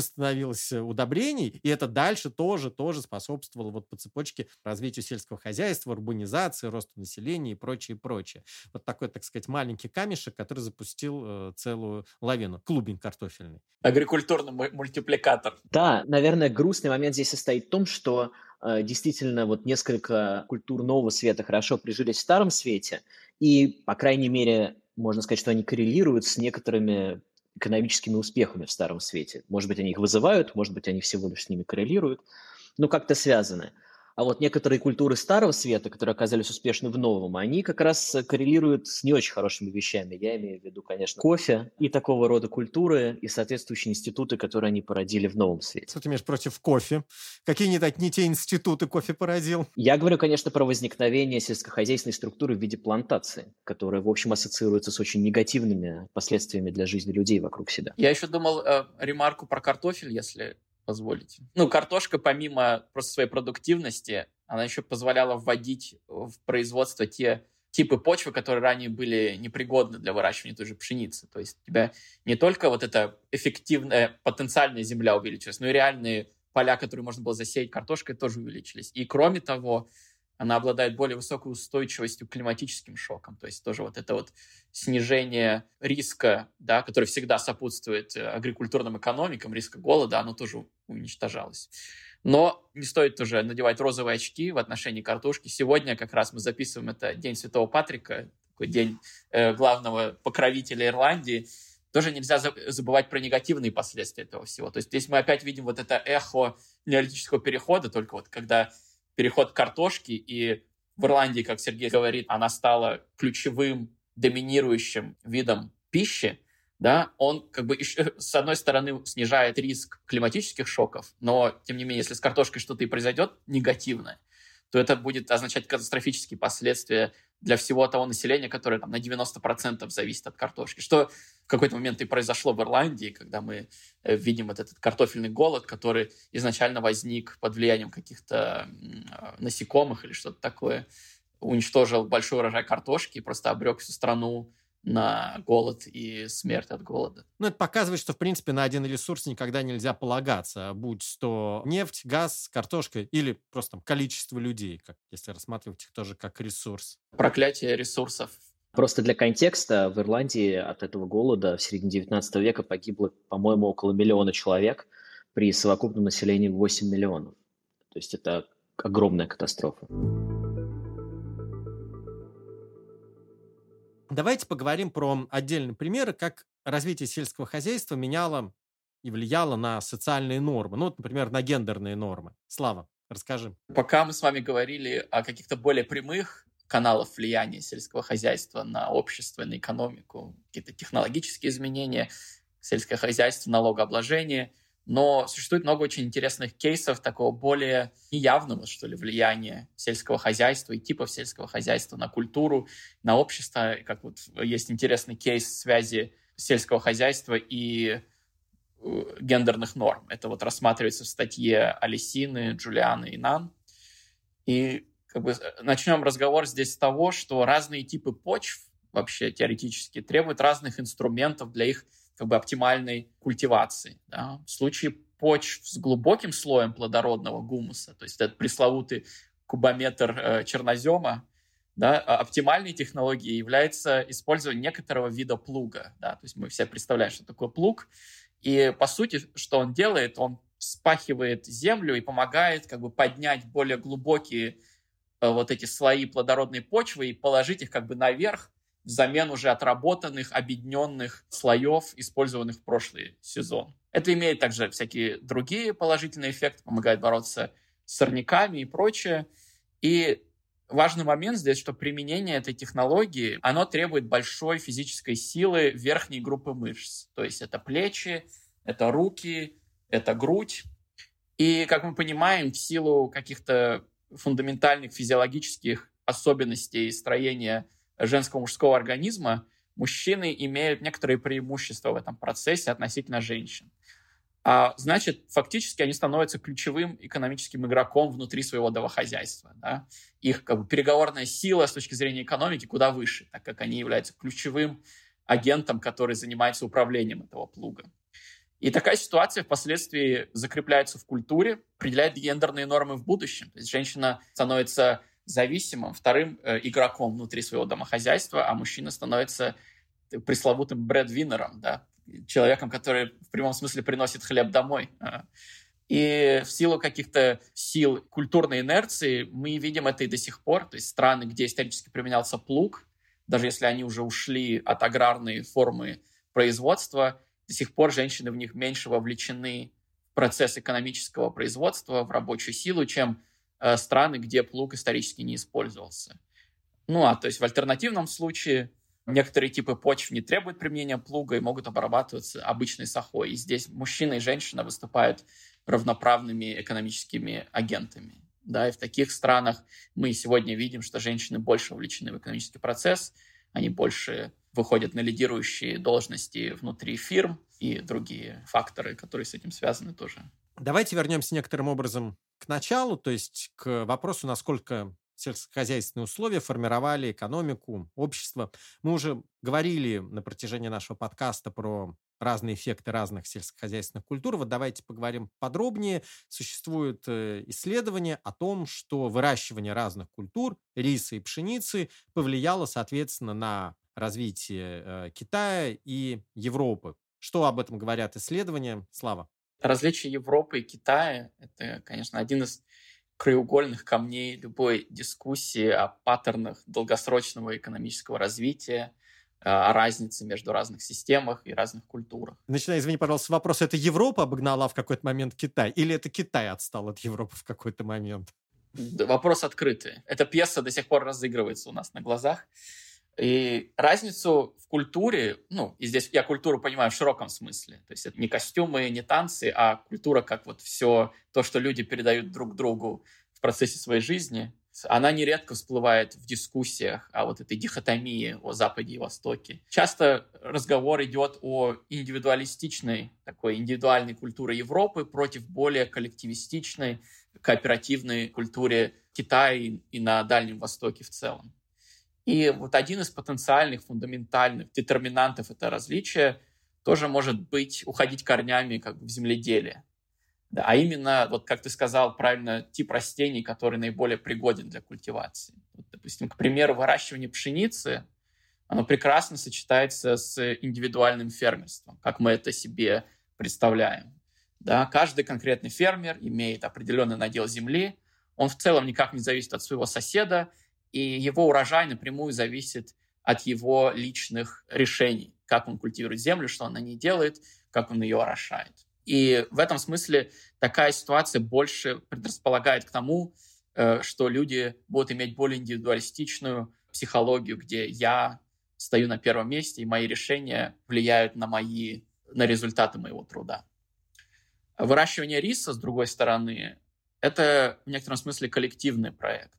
больше становилось удобрений, и это дальше тоже, тоже способствовало вот по цепочке развитию сельского хозяйства, урбанизации, росту населения и прочее, прочее. Вот такой, так сказать, маленький камешек, который запустил э, целую лавину. Клубень картофельный. Агрикультурный мультипликатор. Да, наверное, грустный момент здесь состоит в том, что э, действительно вот несколько культур нового света хорошо прижились в старом свете, и, по крайней мере, можно сказать, что они коррелируют с некоторыми экономическими успехами в старом свете. Может быть, они их вызывают, может быть, они всего лишь с ними коррелируют, но как-то связаны. А вот некоторые культуры старого света, которые оказались успешны в новом, они как раз коррелируют с не очень хорошими вещами. Я имею в виду, конечно, кофе и такого рода культуры, и соответствующие институты, которые они породили в новом свете. Что ты имеешь против кофе? Какие не те институты кофе породил? Я говорю, конечно, про возникновение сельскохозяйственной структуры в виде плантации, которая, в общем, ассоциируется с очень негативными последствиями для жизни людей вокруг себя. Я еще думал э, ремарку про картофель, если позволите. Ну, картошка, помимо просто своей продуктивности, она еще позволяла вводить в производство те типы почвы, которые ранее были непригодны для выращивания той же пшеницы. То есть у тебя не только вот эта эффективная потенциальная земля увеличилась, но и реальные поля, которые можно было засеять картошкой, тоже увеличились. И кроме того, она обладает более высокой устойчивостью к климатическим шокам. То есть тоже вот это вот снижение риска, да, который всегда сопутствует агрикультурным экономикам, риска голода, оно тоже уничтожалось. Но не стоит тоже надевать розовые очки в отношении картошки. Сегодня как раз мы записываем это День Святого Патрика, такой день э, главного покровителя Ирландии. Тоже нельзя забывать про негативные последствия этого всего. То есть здесь мы опять видим вот это эхо неолитического перехода, только вот когда переход к картошке, и в Ирландии, как Сергей говорит, она стала ключевым, доминирующим видом пищи, да, он как бы еще, с одной стороны снижает риск климатических шоков, но, тем не менее, если с картошкой что-то и произойдет негативное, то это будет означать катастрофические последствия для всего того населения, которое там, на девяносто процентов зависит от картошки. Что в какой-то момент и произошло в Ирландии, когда мы э, видим вот этот картофельный голод, который изначально возник под влиянием каких-то э, насекомых или что-то такое, уничтожил большой урожай картошки и просто обрек всю страну на голод и смерть от голода. Ну, это показывает, что, в принципе, на один ресурс никогда нельзя полагаться, будь то нефть, газ, картошка или просто там, количество людей, как, если рассматривать их тоже как ресурс. Проклятие ресурсов. Просто для контекста, в Ирландии от этого голода в середине девятнадцатого века погибло, по-моему, около миллиона человек при совокупном населении восемь миллионов. То есть это огромная катастрофа. Давайте поговорим про отдельные примеры, как развитие сельского хозяйства меняло и влияло на социальные нормы. Ну, вот, например, на гендерные нормы. Слава, расскажи. Пока мы с вами говорили о каких-то более прямых каналах влияния сельского хозяйства на общество, на экономику, какие-то технологические изменения, сельское хозяйство, налогообложение, но существует много очень интересных кейсов такого более неявного, что ли, влияния сельского хозяйства и типов сельского хозяйства на культуру, на общество. Как вот есть интересный кейс связи сельского хозяйства и гендерных норм. Это вот рассматривается в статье Алисины, Джулианы и Нан. И как бы начнем разговор здесь с того, что разные типы почв вообще теоретически требуют разных инструментов для их как бы оптимальной культивации. Да. В случае почв с глубоким слоем плодородного гумуса, то есть этот пресловутый кубометр э, чернозема, да, оптимальной технологией является использование некоторого вида плуга. Да. То есть мы все представляем, что такое плуг. И по сути, что он делает, он вспахивает землю и помогает как бы поднять более глубокие э, вот эти слои плодородной почвы и положить их как бы наверх, взамен уже отработанных, объединенных слоев, использованных в прошлый сезон. Это имеет также всякие другие положительные эффекты, помогает бороться с сорняками и прочее. И важный момент здесь, что применение этой технологии, оно требует большой физической силы верхней группы мышц. То есть это плечи, это руки, это грудь. И, как мы понимаем, в силу каких-то фундаментальных физиологических особенностей строения женского и мужского организма, мужчины имеют некоторые преимущества в этом процессе относительно женщин. А значит, фактически они становятся ключевым экономическим игроком внутри своего домохозяйства. Да? Их как бы переговорная сила с точки зрения экономики куда выше, так как они являются ключевым агентом, который занимается управлением этого плуга. И такая ситуация впоследствии закрепляется в культуре, определяет гендерные нормы в будущем. То есть женщина становится зависимым, вторым э, игроком внутри своего домохозяйства, а мужчина становится пресловутым брэдвиннером, да, человеком, который в прямом смысле приносит хлеб домой. И в силу каких-то сил культурной инерции мы видим это и до сих пор. То есть страны, где исторически применялся плуг, даже если они уже ушли от аграрной формы производства, до сих пор женщины в них меньше вовлечены в процесс экономического производства, в рабочую силу, чем э, страны, где плуг исторически не использовался. Ну, а то есть в альтернативном случае некоторые типы почв не требуют применения плуга и могут обрабатываться обычной сахой. И здесь мужчина и женщина выступают равноправными экономическими агентами. Да, и в таких странах мы сегодня видим, что женщины больше вовлечены в экономический процесс, они больше выходят на лидирующие должности внутри фирм и другие факторы, которые с этим связаны тоже. Давайте вернемся некоторым образом к началу, то есть к вопросу, насколько сельскохозяйственные условия формировали экономику, общество. Мы уже говорили на протяжении нашего подкаста про разные эффекты разных сельскохозяйственных культур. Вот давайте поговорим подробнее. Существуют исследования о том, что выращивание разных культур, риса и пшеницы, повлияло, соответственно, на развитие Китая и Европы. Что об этом говорят исследования? Слава. Различие Европы и Китая – это, конечно, один из краеугольных камней любой дискуссии о паттернах долгосрочного экономического развития, о разнице между разных системах и разных культурах. Начинаю, извини, пожалуйста, вопрос. Это Европа обогнала в какой-то момент Китай? Или это Китай отстал от Европы в какой-то момент? Вопрос открытый. Эта пьеса до сих пор разыгрывается у нас на глазах. И разницу в культуре, ну, и здесь я культуру понимаю в широком смысле, то есть это не костюмы, не танцы, а культура как вот все то, что люди передают друг другу в процессе своей жизни, она нередко всплывает в дискуссиях о вот этой дихотомии о Западе и Востоке. Часто разговор идет о индивидуалистичной, такой индивидуальной культуре Европы против более коллективистичной, кооперативной культуре Китая и на Дальнем Востоке в целом. И вот один из потенциальных фундаментальных детерминантов этого различия тоже может быть уходить корнями как бы в земледелие. Да, а именно, вот как ты сказал правильно, тип растений, который наиболее пригоден для культивации. Вот, допустим, к примеру, выращивание пшеницы, оно прекрасно сочетается с индивидуальным фермерством, как мы это себе представляем. Да, каждый конкретный фермер имеет определенный надел земли, он в целом никак не зависит от своего соседа, и его урожай напрямую зависит от его личных решений, как он культивирует землю, что он на ней делает, как он ее орошает. И в этом смысле такая ситуация больше предрасполагает к тому, что люди будут иметь более индивидуалистичную психологию, где я стою на первом месте, и мои решения влияют на, мои, на результаты моего труда. Выращивание риса, с другой стороны, это в некотором смысле коллективный проект.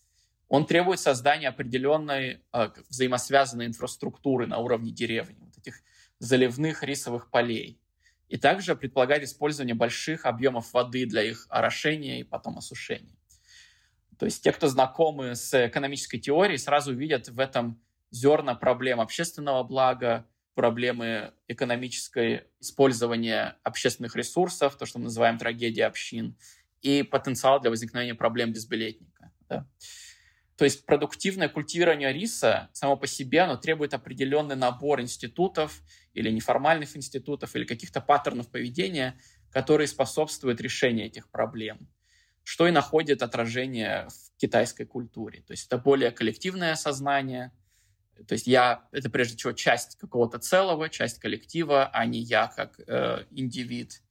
Он требует создания определенной э, взаимосвязанной инфраструктуры на уровне деревни, вот этих заливных рисовых полей. И также предполагает использование больших объемов воды для их орошения и потом осушения. То есть те, кто знакомы с экономической теорией, сразу видят в этом зерна проблем общественного блага, проблемы экономического использования общественных ресурсов, то, что мы называем трагедией общин, и потенциал для возникновения проблем безбилетника. Да? То есть продуктивное культивирование риса само по себе оно требует определенный набор институтов или неформальных институтов, или каких-то паттернов поведения, которые способствуют решению этих проблем, что и находит отражение в китайской культуре. То есть это более коллективное сознание, то есть я — это прежде всего часть какого-то целого, часть коллектива, а не я как э, индивид.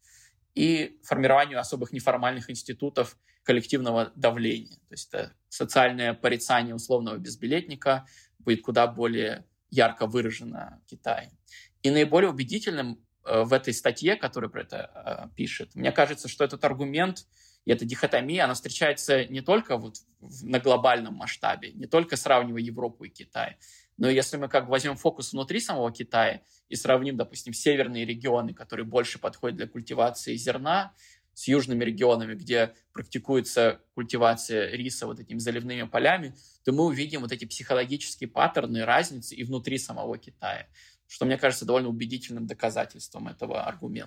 И формированию особых неформальных институтов коллективного давления. То есть это социальное порицание условного безбилетника будет куда более ярко выражено в Китае. И наиболее убедительным э, в этой статье, которая про это э, пишет, мне кажется, что этот аргумент и эта дихотомия, она встречается не только вот в, на глобальном масштабе, не только сравнивая Европу и Китай, но если мы как бы возьмем фокус внутри самого Китая и сравним, допустим, северные регионы, которые больше подходят для культивации зерна, с южными регионами, где практикуется культивация риса вот этими заливными полями, то мы увидим вот эти психологические паттерны, разницы и внутри самого Китая, что, мне кажется, довольно убедительным доказательством этого аргумента.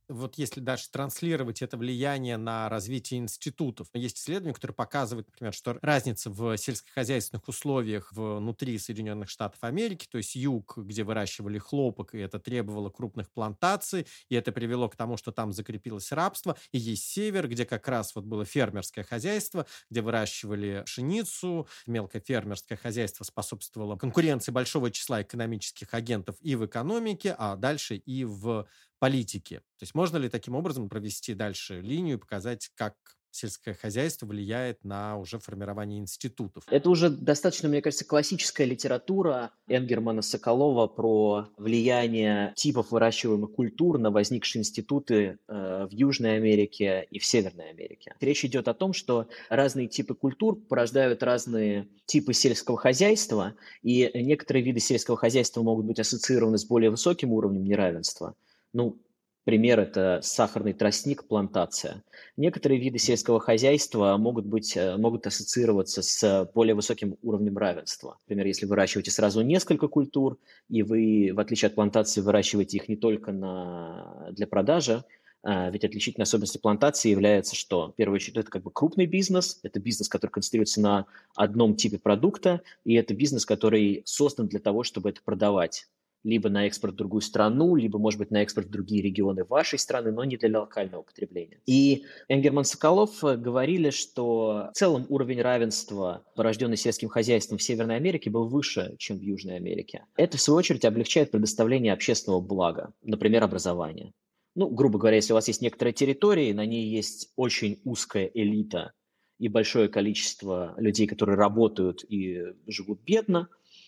Вот если даже транслировать это влияние на развитие институтов. Есть исследования, которые показывают, например, что разница в сельскохозяйственных условиях внутри Соединенных Штатов Америки, то есть юг, где выращивали хлопок, и это требовало крупных плантаций, и это привело к тому, что там закрепилось рабство, и есть север, где как раз вот было фермерское хозяйство, где выращивали пшеницу, мелкое фермерское хозяйство способствовало конкуренции большого числа экономических агентов и в экономике, а дальше и в политики. То есть можно ли таким образом провести дальше линию и показать, как сельское хозяйство влияет на уже формирование институтов? Это уже достаточно, мне кажется, классическая литература Энгермана Соколова про влияние типов выращиваемых культур на возникшие институты э, в Южной Америке и в Северной Америке. Речь идет о том, что разные типы культур порождают разные типы сельского хозяйства, и некоторые виды сельского хозяйства могут быть ассоциированы с более высоким уровнем неравенства. Ну, пример – это сахарный тростник, плантация. Некоторые виды сельского хозяйства могут, быть, могут ассоциироваться с более высоким уровнем равенства. Например, если вы выращиваете сразу несколько культур, и вы, в отличие от плантации, выращиваете их не только на, для продажи, ведь отличительной особенностью плантации является, что, в первую очередь, это как бы крупный бизнес, это бизнес, который концентрируется на одном типе продукта, и это бизнес, который создан для того, чтобы это продавать. Либо на экспорт в другую страну, либо, может быть, на экспорт в другие регионы вашей страны, но не для локального потребления. И Энгерман Соколов говорили, что в целом уровень равенства, порожденный сельским хозяйством в Северной Америке, был выше, чем в Южной Америке. Это, в свою очередь, облегчает предоставление общественного блага, например, образования. Ну, грубо говоря, если у вас есть некоторая территория, на ней есть очень узкая элита и большое количество людей, которые работают и живут бедно,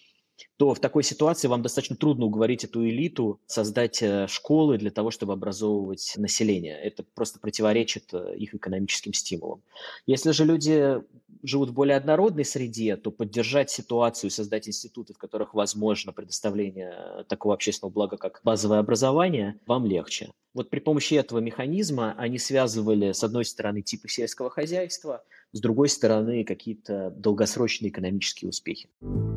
то в такой ситуации вам достаточно трудно уговорить эту элиту создать школы для того, чтобы образовывать население. Это просто противоречит их экономическим стимулам. Если же люди живут в более однородной среде, то поддержать ситуацию, создать институты, в которых возможно предоставление такого общественного блага, как базовое образование, вам легче. Вот при помощи этого механизма они связывали, с одной стороны, типы сельского хозяйства, с другой стороны, какие-то долгосрочные экономические успехи.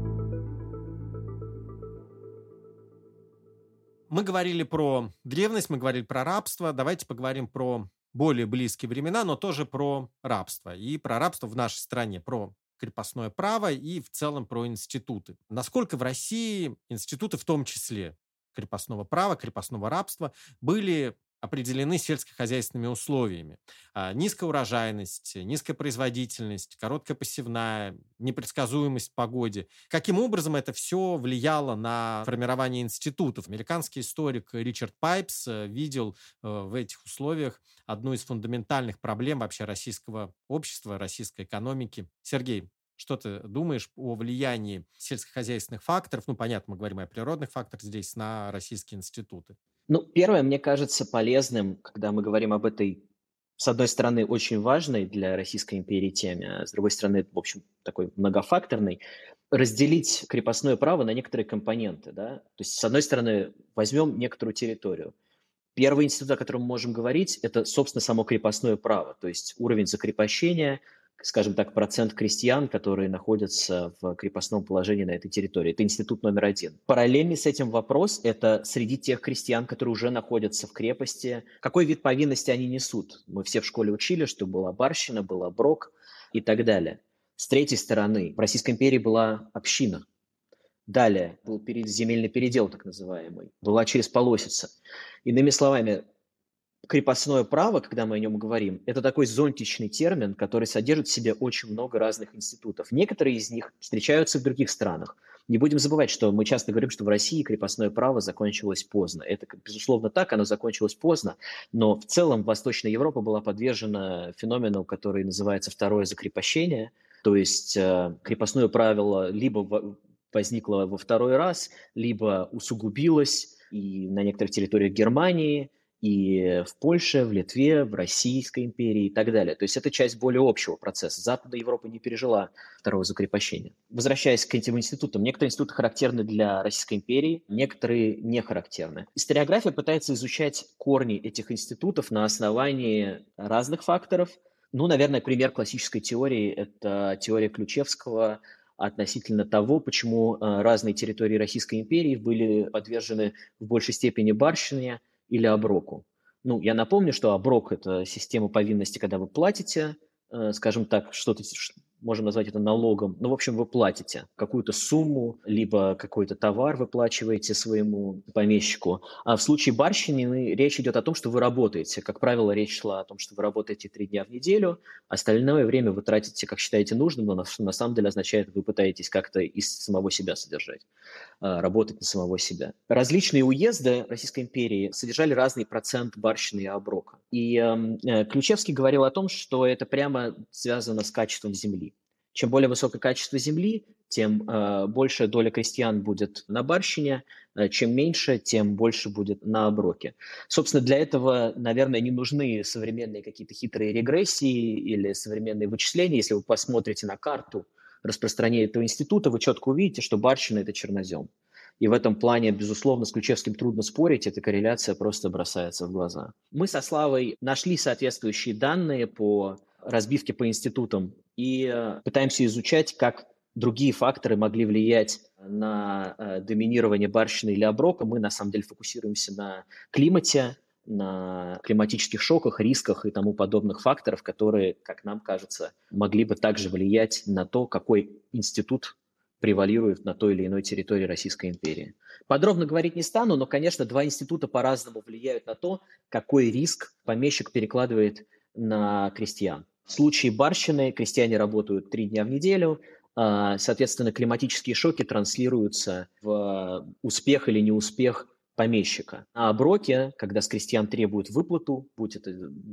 Мы говорили про древность, мы говорили про рабство. Давайте поговорим про более близкие времена, но тоже про рабство. И про рабство в нашей стране, про крепостное право и в целом про институты. Насколько в России институты, в том числе крепостного права, крепостного рабства, были определены сельскохозяйственными условиями. А, низкая урожайность, низкая производительность, короткая посевная, непредсказуемость в погоде. Каким образом это все влияло на формирование институтов? Американский историк Ричард Пайпс видел в этих условиях одну из фундаментальных проблем вообще российского общества, российской экономики. Сергей, что ты думаешь о влиянии сельскохозяйственных факторов, ну, понятно, мы говорим о природных факторах здесь, на российские институты? Ну, первое, мне кажется полезным, когда мы говорим об этой, с одной стороны, очень важной для Российской империи теме, а с другой стороны, в общем, такой многофакторной, разделить крепостное право на некоторые компоненты. Да? То есть, с одной стороны, возьмем некоторую территорию. Первый институт, о котором мы можем говорить, это, собственно, само крепостное право, то есть уровень закрепощения, скажем так, процент крестьян, которые находятся в крепостном положении на этой территории. Это институт номер один. Параллельный с этим вопрос – это среди тех крестьян, которые уже находятся в крепости, какой вид повинности они несут. Мы все в школе учили, что была барщина, был оброк и так далее. С третьей стороны, в Российской империи была община. Далее был земельный передел, так называемый. Была через полосица. Иными словами, крепостное право, когда мы о нем говорим, это такой зонтичный термин, который содержит в себе очень много разных институтов. Некоторые из них встречаются в других странах. Не будем забывать, что мы часто говорим, что в России крепостное право закончилось поздно. Это, безусловно, так, оно закончилось поздно, но в целом Восточная Европа была подвержена феномену, который называется второе закрепощение, то есть э, крепостное правило либо возникло во второй раз, либо усугубилось и на некоторых территориях Германии, и в Польше, в Литве, в Российской империи и так далее. То есть это часть более общего процесса. Западная Европа не пережила второго закрепощения. Возвращаясь к этим институтам, некоторые институты характерны для Российской империи, некоторые не характерны. Историография пытается изучать корни этих институтов на основании разных факторов. Ну, наверное, пример классической теории – это теория Ключевского относительно того, почему разные территории Российской империи были подвержены в большей степени барщине или оброку. Ну, я напомню, что оброк– это система повинности, когда вы платите, э, скажем так, что-то, ш- можем назвать это налогом. Ну, в общем, вы платите какую-то сумму, либо какой-то товар выплачиваете своему помещику. А в случае барщины речь идет о том, что вы работаете. Как правило, речь шла о том, что вы работаете три дня в неделю, остальное время вы тратите, как считаете нужным, но на, на самом деле означает, что вы пытаетесь как-то из самого себя содержать, а, работать на самого себя. Различные уезды Российской империи содержали разный процент барщины и оброка. И э, Ключевский говорил о том, что это прямо связано с качеством земли. Чем более высокое качество земли, тем э, большая доля крестьян будет на барщине, э, чем меньше, тем больше будет на оброке. Собственно, для этого, наверное, не нужны современные какие-то хитрые регрессии или современные вычисления. Если вы посмотрите на карту распространения этого института, вы четко увидите, что барщина – это чернозем. И в этом плане, безусловно, с Ключевским трудно спорить, эта корреляция просто бросается в глаза. Мы со Славой нашли соответствующие данные по разбивке по институтам и пытаемся изучать, как другие факторы могли влиять на доминирование барщины или оброка. Мы, на самом деле, фокусируемся на климате, на климатических шоках, рисках и тому подобных факторов, которые, как нам кажется, могли бы также влиять на то, какой институт превалирует на той или иной территории Российской империи. Подробно говорить не стану, но, конечно, два института по-разному влияют на то, какой риск помещик перекладывает на крестьян. В случае барщины крестьяне работают три дня в неделю, соответственно, климатические шоки транслируются в успех или неуспех помещика. А оброки, когда с крестьян требуют выплату, будь это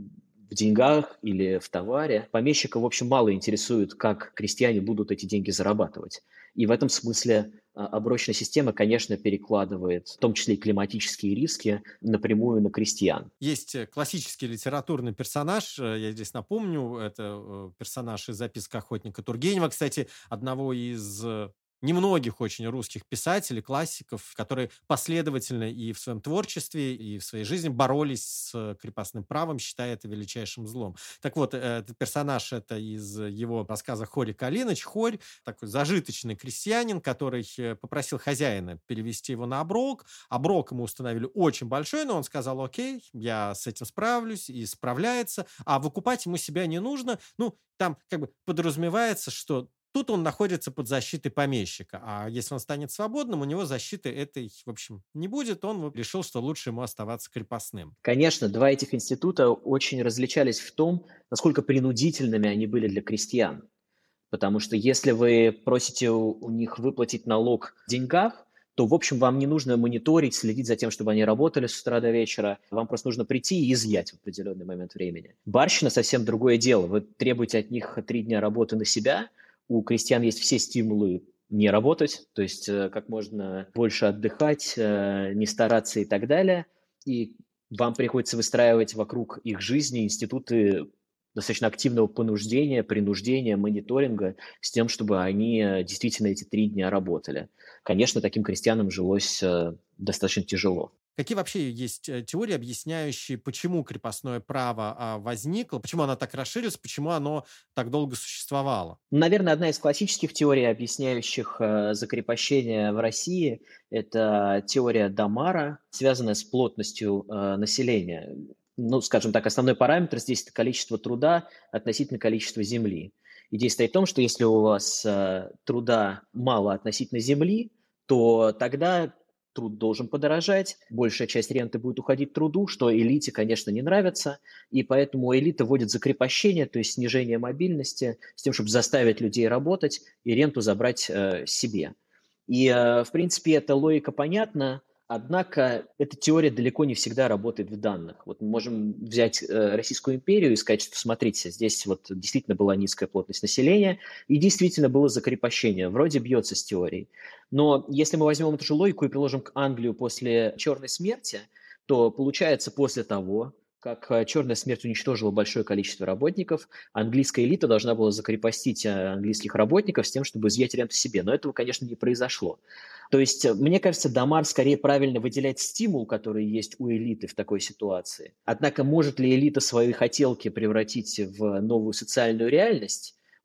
в деньгах или в товаре, помещика, в общем, мало интересует, как крестьяне будут эти деньги зарабатывать. И в этом смысле оброчная система, конечно, перекладывает, в том числе и климатические риски, напрямую на крестьян. Есть классический литературный персонаж, я здесь напомню, это персонаж из «Записок охотника» Тургенева, кстати, одного из немногих очень русских писателей, классиков, которые последовательно и в своем творчестве, и в своей жизни боролись с крепостным правом, считая это величайшим злом. Так вот, этот персонаж, это из его рассказа «Хорь и Калиныч». Хорь, такой зажиточный крестьянин, который попросил хозяина перевести его на оброк. Оброк ему установили очень большой, но он сказал: окей, я с этим справлюсь, и справляется, а выкупать ему себя не нужно. Ну, там как бы подразумевается, что тут он находится под защитой помещика, а если он станет свободным, у него защиты этой, в общем, не будет, он решил, что лучше ему оставаться крепостным. Конечно, два этих института очень различались в том, насколько принудительными они были для крестьян. Потому что если вы просите у них выплатить налог в деньгах, то, в общем, вам не нужно мониторить, следить за тем, чтобы они работали с утра до вечера. Вам просто нужно прийти и изъять в определенный момент времени. Барщина совсем другое дело. Вы требуете от них три дня работы на себя. У крестьян есть все стимулы не работать, то есть как можно больше отдыхать, не стараться и так далее. И вам приходится выстраивать вокруг их жизни институты достаточно активного понуждения, принуждения, мониторинга с тем, чтобы они действительно эти три дня работали. Конечно, таким крестьянам жилось достаточно тяжело. Какие вообще есть теории, объясняющие, почему крепостное право возникло, почему оно так расширилось, почему оно так долго существовало? Наверное, одна из классических теорий, объясняющих закрепощение в России, это теория Дамара, связанная с плотностью населения. Ну, скажем так, основной параметр здесь – это количество труда относительно количества земли. Идея стоит в том, что если у вас труда мало относительно земли, то тогда труд должен подорожать, большая часть ренты будет уходить труду, что элите, конечно, не нравится, и поэтому элита вводит закрепощение, то есть снижение мобильности, с тем, чтобы заставить людей работать и ренту забрать э, себе. И, э, в принципе, эта логика понятна, однако эта теория далеко не всегда работает в данных. Вот мы можем взять э, Российскую империю и сказать, что, смотрите, здесь вот действительно была низкая плотность населения, и действительно было закрепощение, вроде бьется с теорией. Но если мы возьмем эту же логику и приложим к Англию после Черной смерти, то получается после того, как Черная смерть уничтожила большое количество работников, английская элита должна была закрепостить английских работников с тем, чтобы изъять ренту себе. Но этого, конечно, не произошло. То есть, мне кажется, Дамар скорее правильно выделяет стимул, который есть у элиты в такой ситуации. Однако, может ли элита свои хотелки превратить в новую социальную реальность?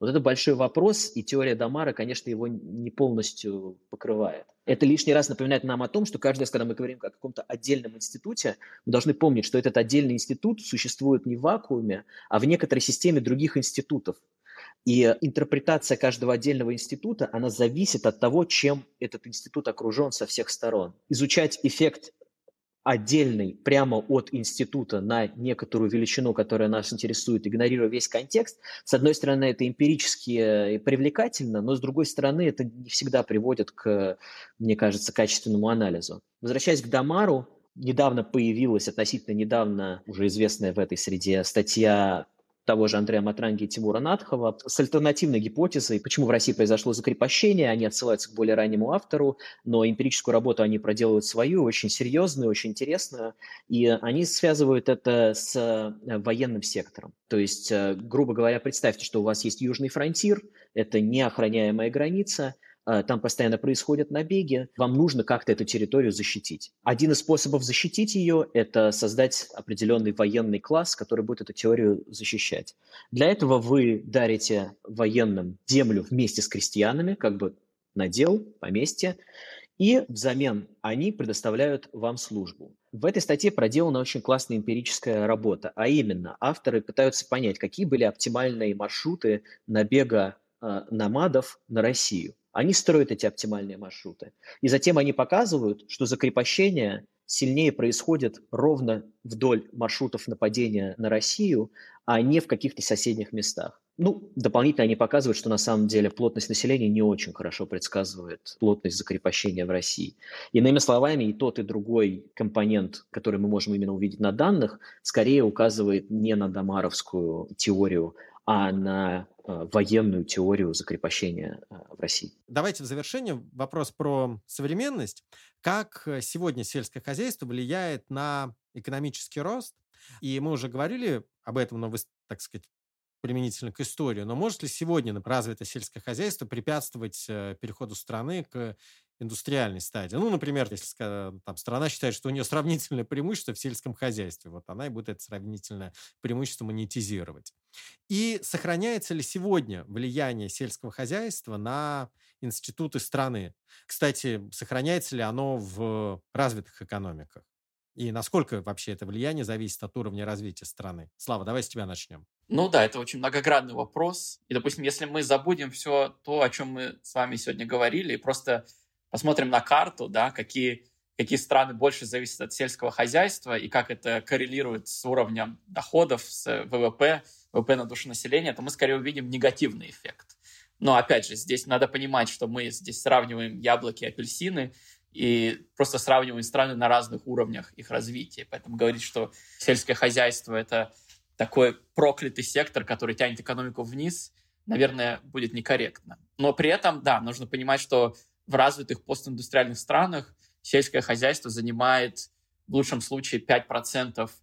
Вот это большой вопрос, и теория Дамара, конечно, его не полностью покрывает. Это лишний раз напоминает нам о том, что каждый раз, когда мы говорим о каком-то отдельном институте, мы должны помнить, что этот отдельный институт существует не в вакууме, а в некоторой системе других институтов. И интерпретация каждого отдельного института, она зависит от того, чем этот институт окружен со всех сторон. Изучать эффект отдельный прямо от института на некоторую величину, которая нас интересует, игнорируя весь контекст, с одной стороны, это эмпирически привлекательно, но с другой стороны, это не всегда приводит к, мне кажется, качественному анализу. Возвращаясь к Дамару, недавно появилась, относительно недавно уже известная в этой среде статья того же Андрея Матранги и Тимура Надхова с альтернативной гипотезой, почему в России произошло закрепощение. Они отсылаются к более раннему автору, но эмпирическую работу они проделывают свою, очень серьезную, очень интересную, и они связывают это с военным сектором. То есть, грубо говоря, представьте, что у вас есть южный фронтир, это неохраняемая граница, там постоянно происходят набеги, вам нужно как-то эту территорию защитить. Один из способов защитить ее – это создать определенный военный класс, который будет эту теорию защищать. Для этого вы дарите военным землю вместе с крестьянами, как бы надел, поместье, и взамен они предоставляют вам службу. В этой статье проделана очень классная эмпирическая работа, а именно авторы пытаются понять, какие были оптимальные маршруты набега э, номадов на Россию. Они строят эти оптимальные маршруты. И затем они показывают, что закрепощение сильнее происходит ровно вдоль маршрутов нападения на Россию, а не в каких-то соседних местах. Ну, дополнительно они показывают, что на самом деле плотность населения не очень хорошо предсказывает плотность закрепощения в России. Иными словами, и тот, и другой компонент, который мы можем именно увидеть на данных, скорее указывает не на дамаровскую теорию, а на э, военную теорию закрепощения э, в России. Давайте в завершение вопрос про современность. Как сегодня сельское хозяйство влияет на экономический рост? И мы уже говорили об этом, но вы, так сказать, применительно к истории. Но может ли сегодня развитое сельское хозяйство препятствовать э, переходу страны к индустриальной стадии? Ну, например, если там, страна считает, что у нее сравнительное преимущество в сельском хозяйстве, вот она и будет это сравнительное преимущество монетизировать. И сохраняется ли сегодня влияние сельского хозяйства на институты страны? Кстати, сохраняется ли оно в развитых экономиках? И насколько вообще это влияние зависит от уровня развития страны? Слава, давай с тебя начнем. Ну да, это очень многогранный вопрос. И, допустим, если мы забудем все то, о чем мы с вами сегодня говорили, и просто посмотрим на карту, да, какие, какие страны больше зависят от сельского хозяйства и как это коррелирует с уровнем доходов, с ВВП, ВВП на душу населения, то мы скорее увидим негативный эффект. Но, опять же, здесь надо понимать, что мы здесь сравниваем яблоки и апельсины, и просто сравниваем страны на разных уровнях их развития. Поэтому говорить, что сельское хозяйство – это такой проклятый сектор, который тянет экономику вниз, наверное, будет некорректно. Но при этом, да, нужно понимать, что в развитых постиндустриальных странах сельское хозяйство занимает в лучшем случае пять процентов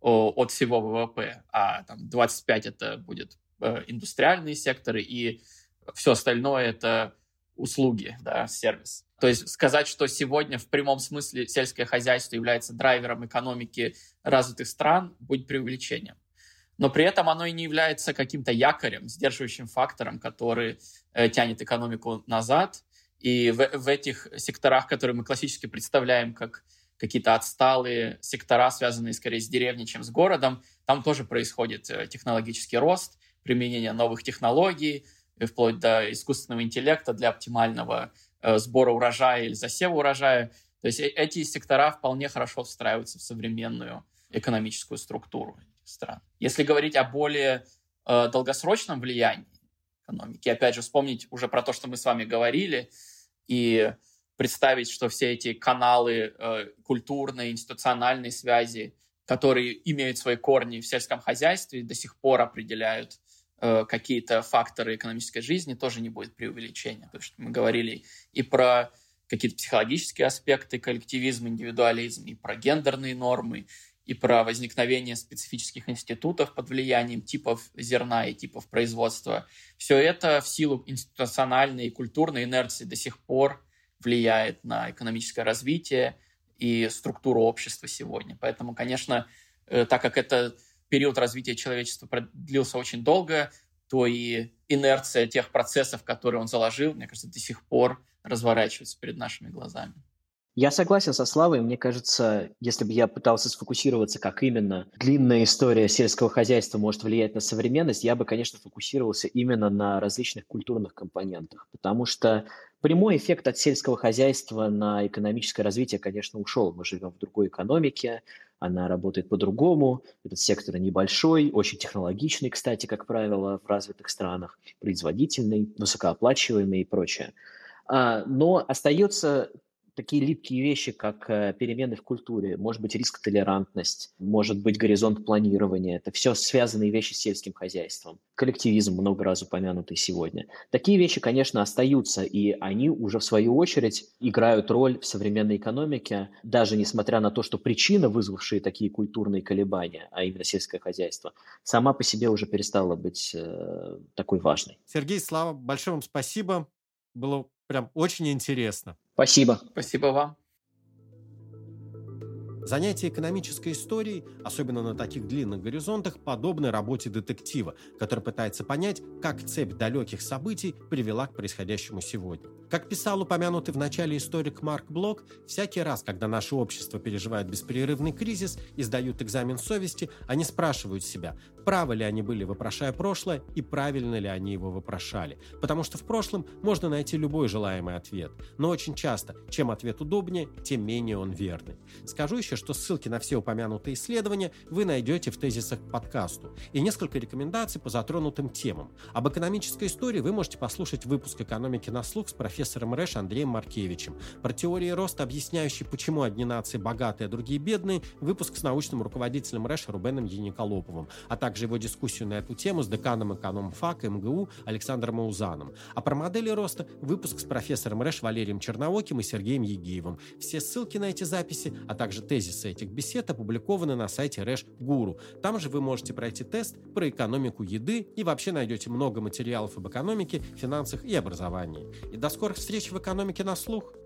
от всего ВВП, а там, двадцать пять процентов это будет индустриальные секторы, и все остальное это услуги, да, сервис. То есть сказать, что сегодня в прямом смысле сельское хозяйство является драйвером экономики развитых стран, будет преувеличением. Но при этом оно и не является каким-то якорем, сдерживающим фактором, который э, тянет экономику назад. И в, в этих секторах, которые мы классически представляем как какие-то отсталые сектора, связанные скорее с деревней, чем с городом, там тоже происходит э, технологический рост, применение новых технологий, э, вплоть до искусственного интеллекта для оптимального э, сбора урожая или засева урожая. То есть э, эти сектора вполне хорошо встраиваются в современную экономическую структуру стран. Если говорить о более э, долгосрочном влиянии экономики, опять же, вспомнить уже про то, что мы с вами говорили, и представить, что все эти каналы э, культурной, институциональной связи, которые имеют свои корни в сельском хозяйстве, до сих пор определяют э, какие-то факторы экономической жизни, тоже не будет преувеличения. Потому что мы говорили и про какие-то психологические аспекты, коллективизм, индивидуализм, и про гендерные нормы, и про возникновение специфических институтов под влиянием типов зерна и типов производства. Все это в силу институциональной и культурной инерции до сих пор влияет на экономическое развитие и структуру общества сегодня. Поэтому, конечно, так как этот период развития человечества продлился очень долго, то и инерция тех процессов, которые он заложил, мне кажется, до сих пор разворачивается перед нашими глазами. Я согласен со Славой. Мне кажется, если бы я пытался сфокусироваться, как именно длинная история сельского хозяйства может влиять на современность, я бы, конечно, фокусировался именно на различных культурных компонентах, потому что прямой эффект от сельского хозяйства на экономическое развитие, конечно, ушел. Мы живем в другой экономике, она работает по-другому, этот сектор небольшой, очень технологичный, кстати, как правило, в развитых странах, производительный, высокооплачиваемый и прочее. Но остается такие липкие вещи, как э, перемены в культуре, может быть, риск-толерантность, может быть, горизонт планирования. Это все связанные вещи с сельским хозяйством. Коллективизм, много раз упомянутый сегодня. Такие вещи, конечно, остаются, и они уже, в свою очередь, играют роль в современной экономике, даже несмотря на то, что причина, вызвавшая такие культурные колебания, а именно сельское хозяйство, сама по себе уже перестала быть э, такой важной. Сергей, Слава, большое вам спасибо. Было прям очень интересно. Спасибо. Спасибо вам. Занятие экономической историей, особенно на таких длинных горизонтах, подобно работе детектива, который пытается понять, как цепь далеких событий привела к происходящему сегодня. Как писал упомянутый в начале историк Марк Блок, всякий раз, когда наше общество переживает беспрерывный кризис и сдают экзамен совести, они спрашивают себя, правы ли они были, вопрошая прошлое, и правильно ли они его вопрошали. Потому что в прошлом можно найти любой желаемый ответ, но очень часто, чем ответ удобнее, тем менее он верный. Скажу еще, что ссылки на все упомянутые исследования вы найдете в тезисах к подкасту и несколько рекомендаций по затронутым темам. Об экономической истории вы можете послушать выпуск «Экономики на слух» с профессором РЭШ Андреем Маркевичем, про теории роста, объясняющие, почему одни нации богатые, а другие бедные, выпуск с научным руководителем РЭШ Рубеном Яниколоповым, а также его дискуссию на эту тему с деканом экономфака эм гэ у Александром Маузаном. А про модели роста выпуск с профессором РЭШ Валерием Чернооким и Сергеем Егиевым. Все ссылки на эти записи, а также тезисы этих бесед опубликованы на сайте РЭШ Гуру. Там же вы можете пройти тест про экономику еды и вообще найдете много материалов об экономике, финансах и образовании. И до скорых встреч в «Экономике на слух».